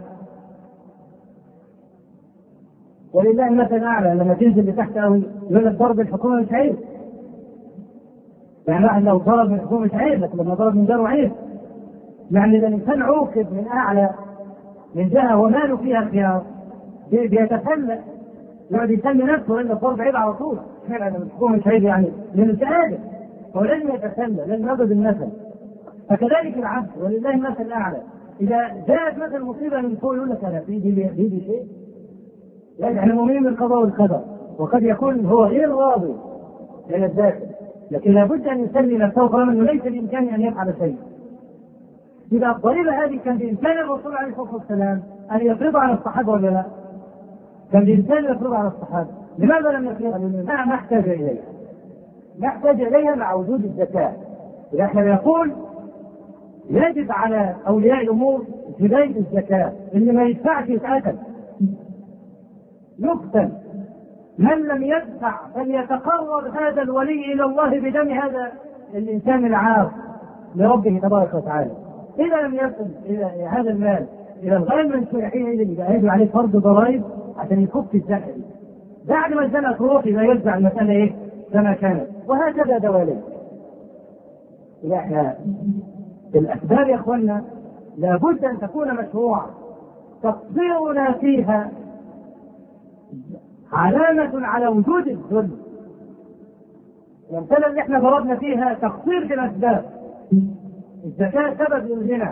ولله مثل أعلى لما تنزل لتحت قوي يقول لك ضرب الحكومة مش عيب. يعني واحد لو ضرب من الحكومة مش عيب، لكن لما ضرب من جاره عيب. يعني إذا الإنسان عوقب من أعلى من جهة وماله فيها الخيار بيتسلى، يقعد يسمي نفسه إن الضرب عيب على طول. يعني الحكومة مش عيب يعني لأنه مش قادر، هو لازم يتسلى، لازم يضرب المثل. فكذلك العبد ولله المثل الأعلى، إذا جاءت مثل مصيبة من فوق يقول لك أنا في دي دي شيء، يعني مؤمن بالقضاء والقدر، وقد يكون هو غير راضي من الداخل، لكن لابد ان يسلي نفسه طالما انه ليس بامكانه ان يفعل شيء. اذا الضريبه هذه كان بامكان الرسول عليه الصلاه والسلام ان يفرضها على الصحابه ولا لا؟ كان بامكانه يفرضها على الصحابه، لماذا لم يفرضها؟ لانه ما احتاج اليها، نحتاج اليها مع وجود الزكاه. اذا احنا بنقول يجب على اولياء الامور جبايه الزكاه، اللي ما يدفعش يتقتل، يقتل. من لم يدفع فليتقرب هذا الولي الى الله بدم هذا الانسان العاص لربه تبارك وتعالى. اذا لم يصل الى هذا المال الى الغير المنشور حينئذ يبقى يجب عليه فرض ضرائب عشان يفك الزكاه. بعد ما الزكاه تروح يبقى يرجع المساله ايه كما كانت، وهكذا دواليك. اذا احنا الاسباب يا اخوانا لابد ان تكون مشروعه، تقصيرنا فيها علامة على وجود الذل. الأمثلة اللي احنا ضربنا فيها تقصير في الأسباب. الزكاة سبب للغنى،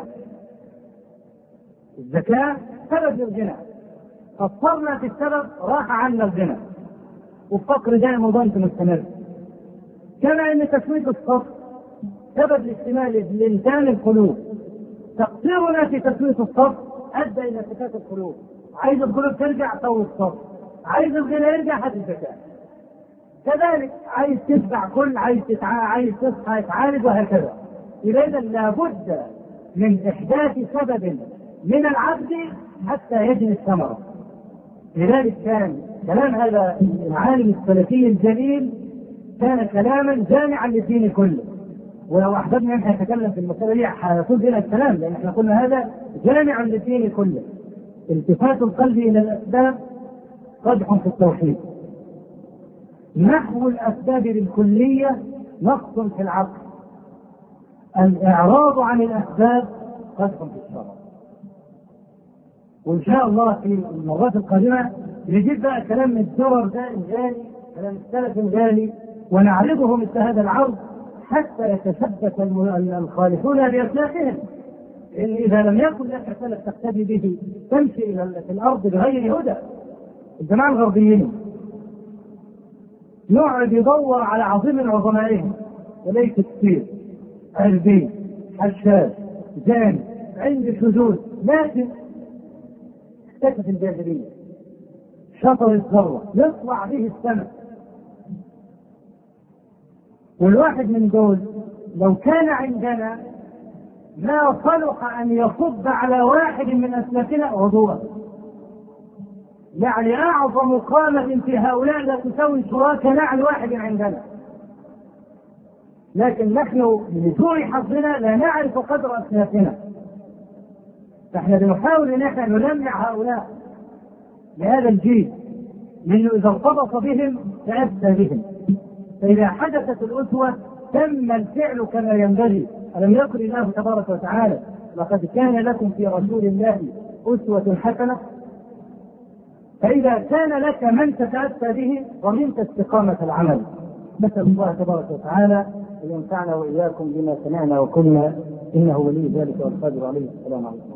الزكاة سبب للغنى، قصرنا في السبب راح عنا الغنى، والفقر دائم وضنك مستمر. كما أن تسوية الصف سبب لاكتمال لإنسان القلوب، تقصيرنا في تسوية الصف أدى إلى انتكاس القلوب. عايز القلوب ترجع طوي الصف، عايز الغنى يرجع هات الزكاة. كذلك عايز تدفع كل، عايز تتع... عايز تصحى يتعالج، وهكذا. إذا لابد من إحداث سبب من العبد حتى يجني الثمرة. لذلك كان كلام هذا العالم السلفي الجليل كان كلاما جامعا للدين كله. ولو أحببنا أن نتكلم في المسألة دي هيكون بنا الكلام، لأن احنا قلنا هذا جامع للدين كله. التفات القلب إلى الأسباب قدح في التوحيد، نحو الأسباب بالكلية نقص في العقل، الإعراض عن الأسباب قدح في الشرع. وإن شاء الله في المرات القادمة نجيب بقى كلام من الدرر ده الغالي، كلام السلف الغالي ونعرضه مثل هذا العرض حتى يتثبت الخالفون بأسلافهم. إن إذا لم يكن لك سلف تقتدي به تمشي إلى في الأرض بغير هدى. الجماعة الغربيين يقعد يدور على عظيم عظمائهم وليس كثير، عربي، حشاش، جان، عند شذوذ، لكن اكتشف الجاذبية، شطر الذرة يطلع به السماء. والواحد من دول لو كان عندنا ما صلح أن يصب على واحد من أسلافنا وضوءا. يعني أعظم قامة في هؤلاء لا تساوي شراك نعل واحد عندنا، لكن نحن لسوء حظنا لا نعرف قدر أسلافنا، فإحنا بنحاول أن احنا نلمع هؤلاء لهذا الجيل، لأنه إذا ارتبط بهم تأسى بهم. فإذا حدثت الأسوة تم الفعل كما ينبغي. ألم يقل الله تبارك وتعالى: لقد كان لكم في رسول الله أسوة حسنة؟ فإذا كان لك من تتأسى به ضمنت استقامة العمل. نسأل الله تبارك وتعالى أن ينفعنا وإياكم بما سمعنا وقلنا، إنه ولي ذلك والقادر عليه. السلام عليكم.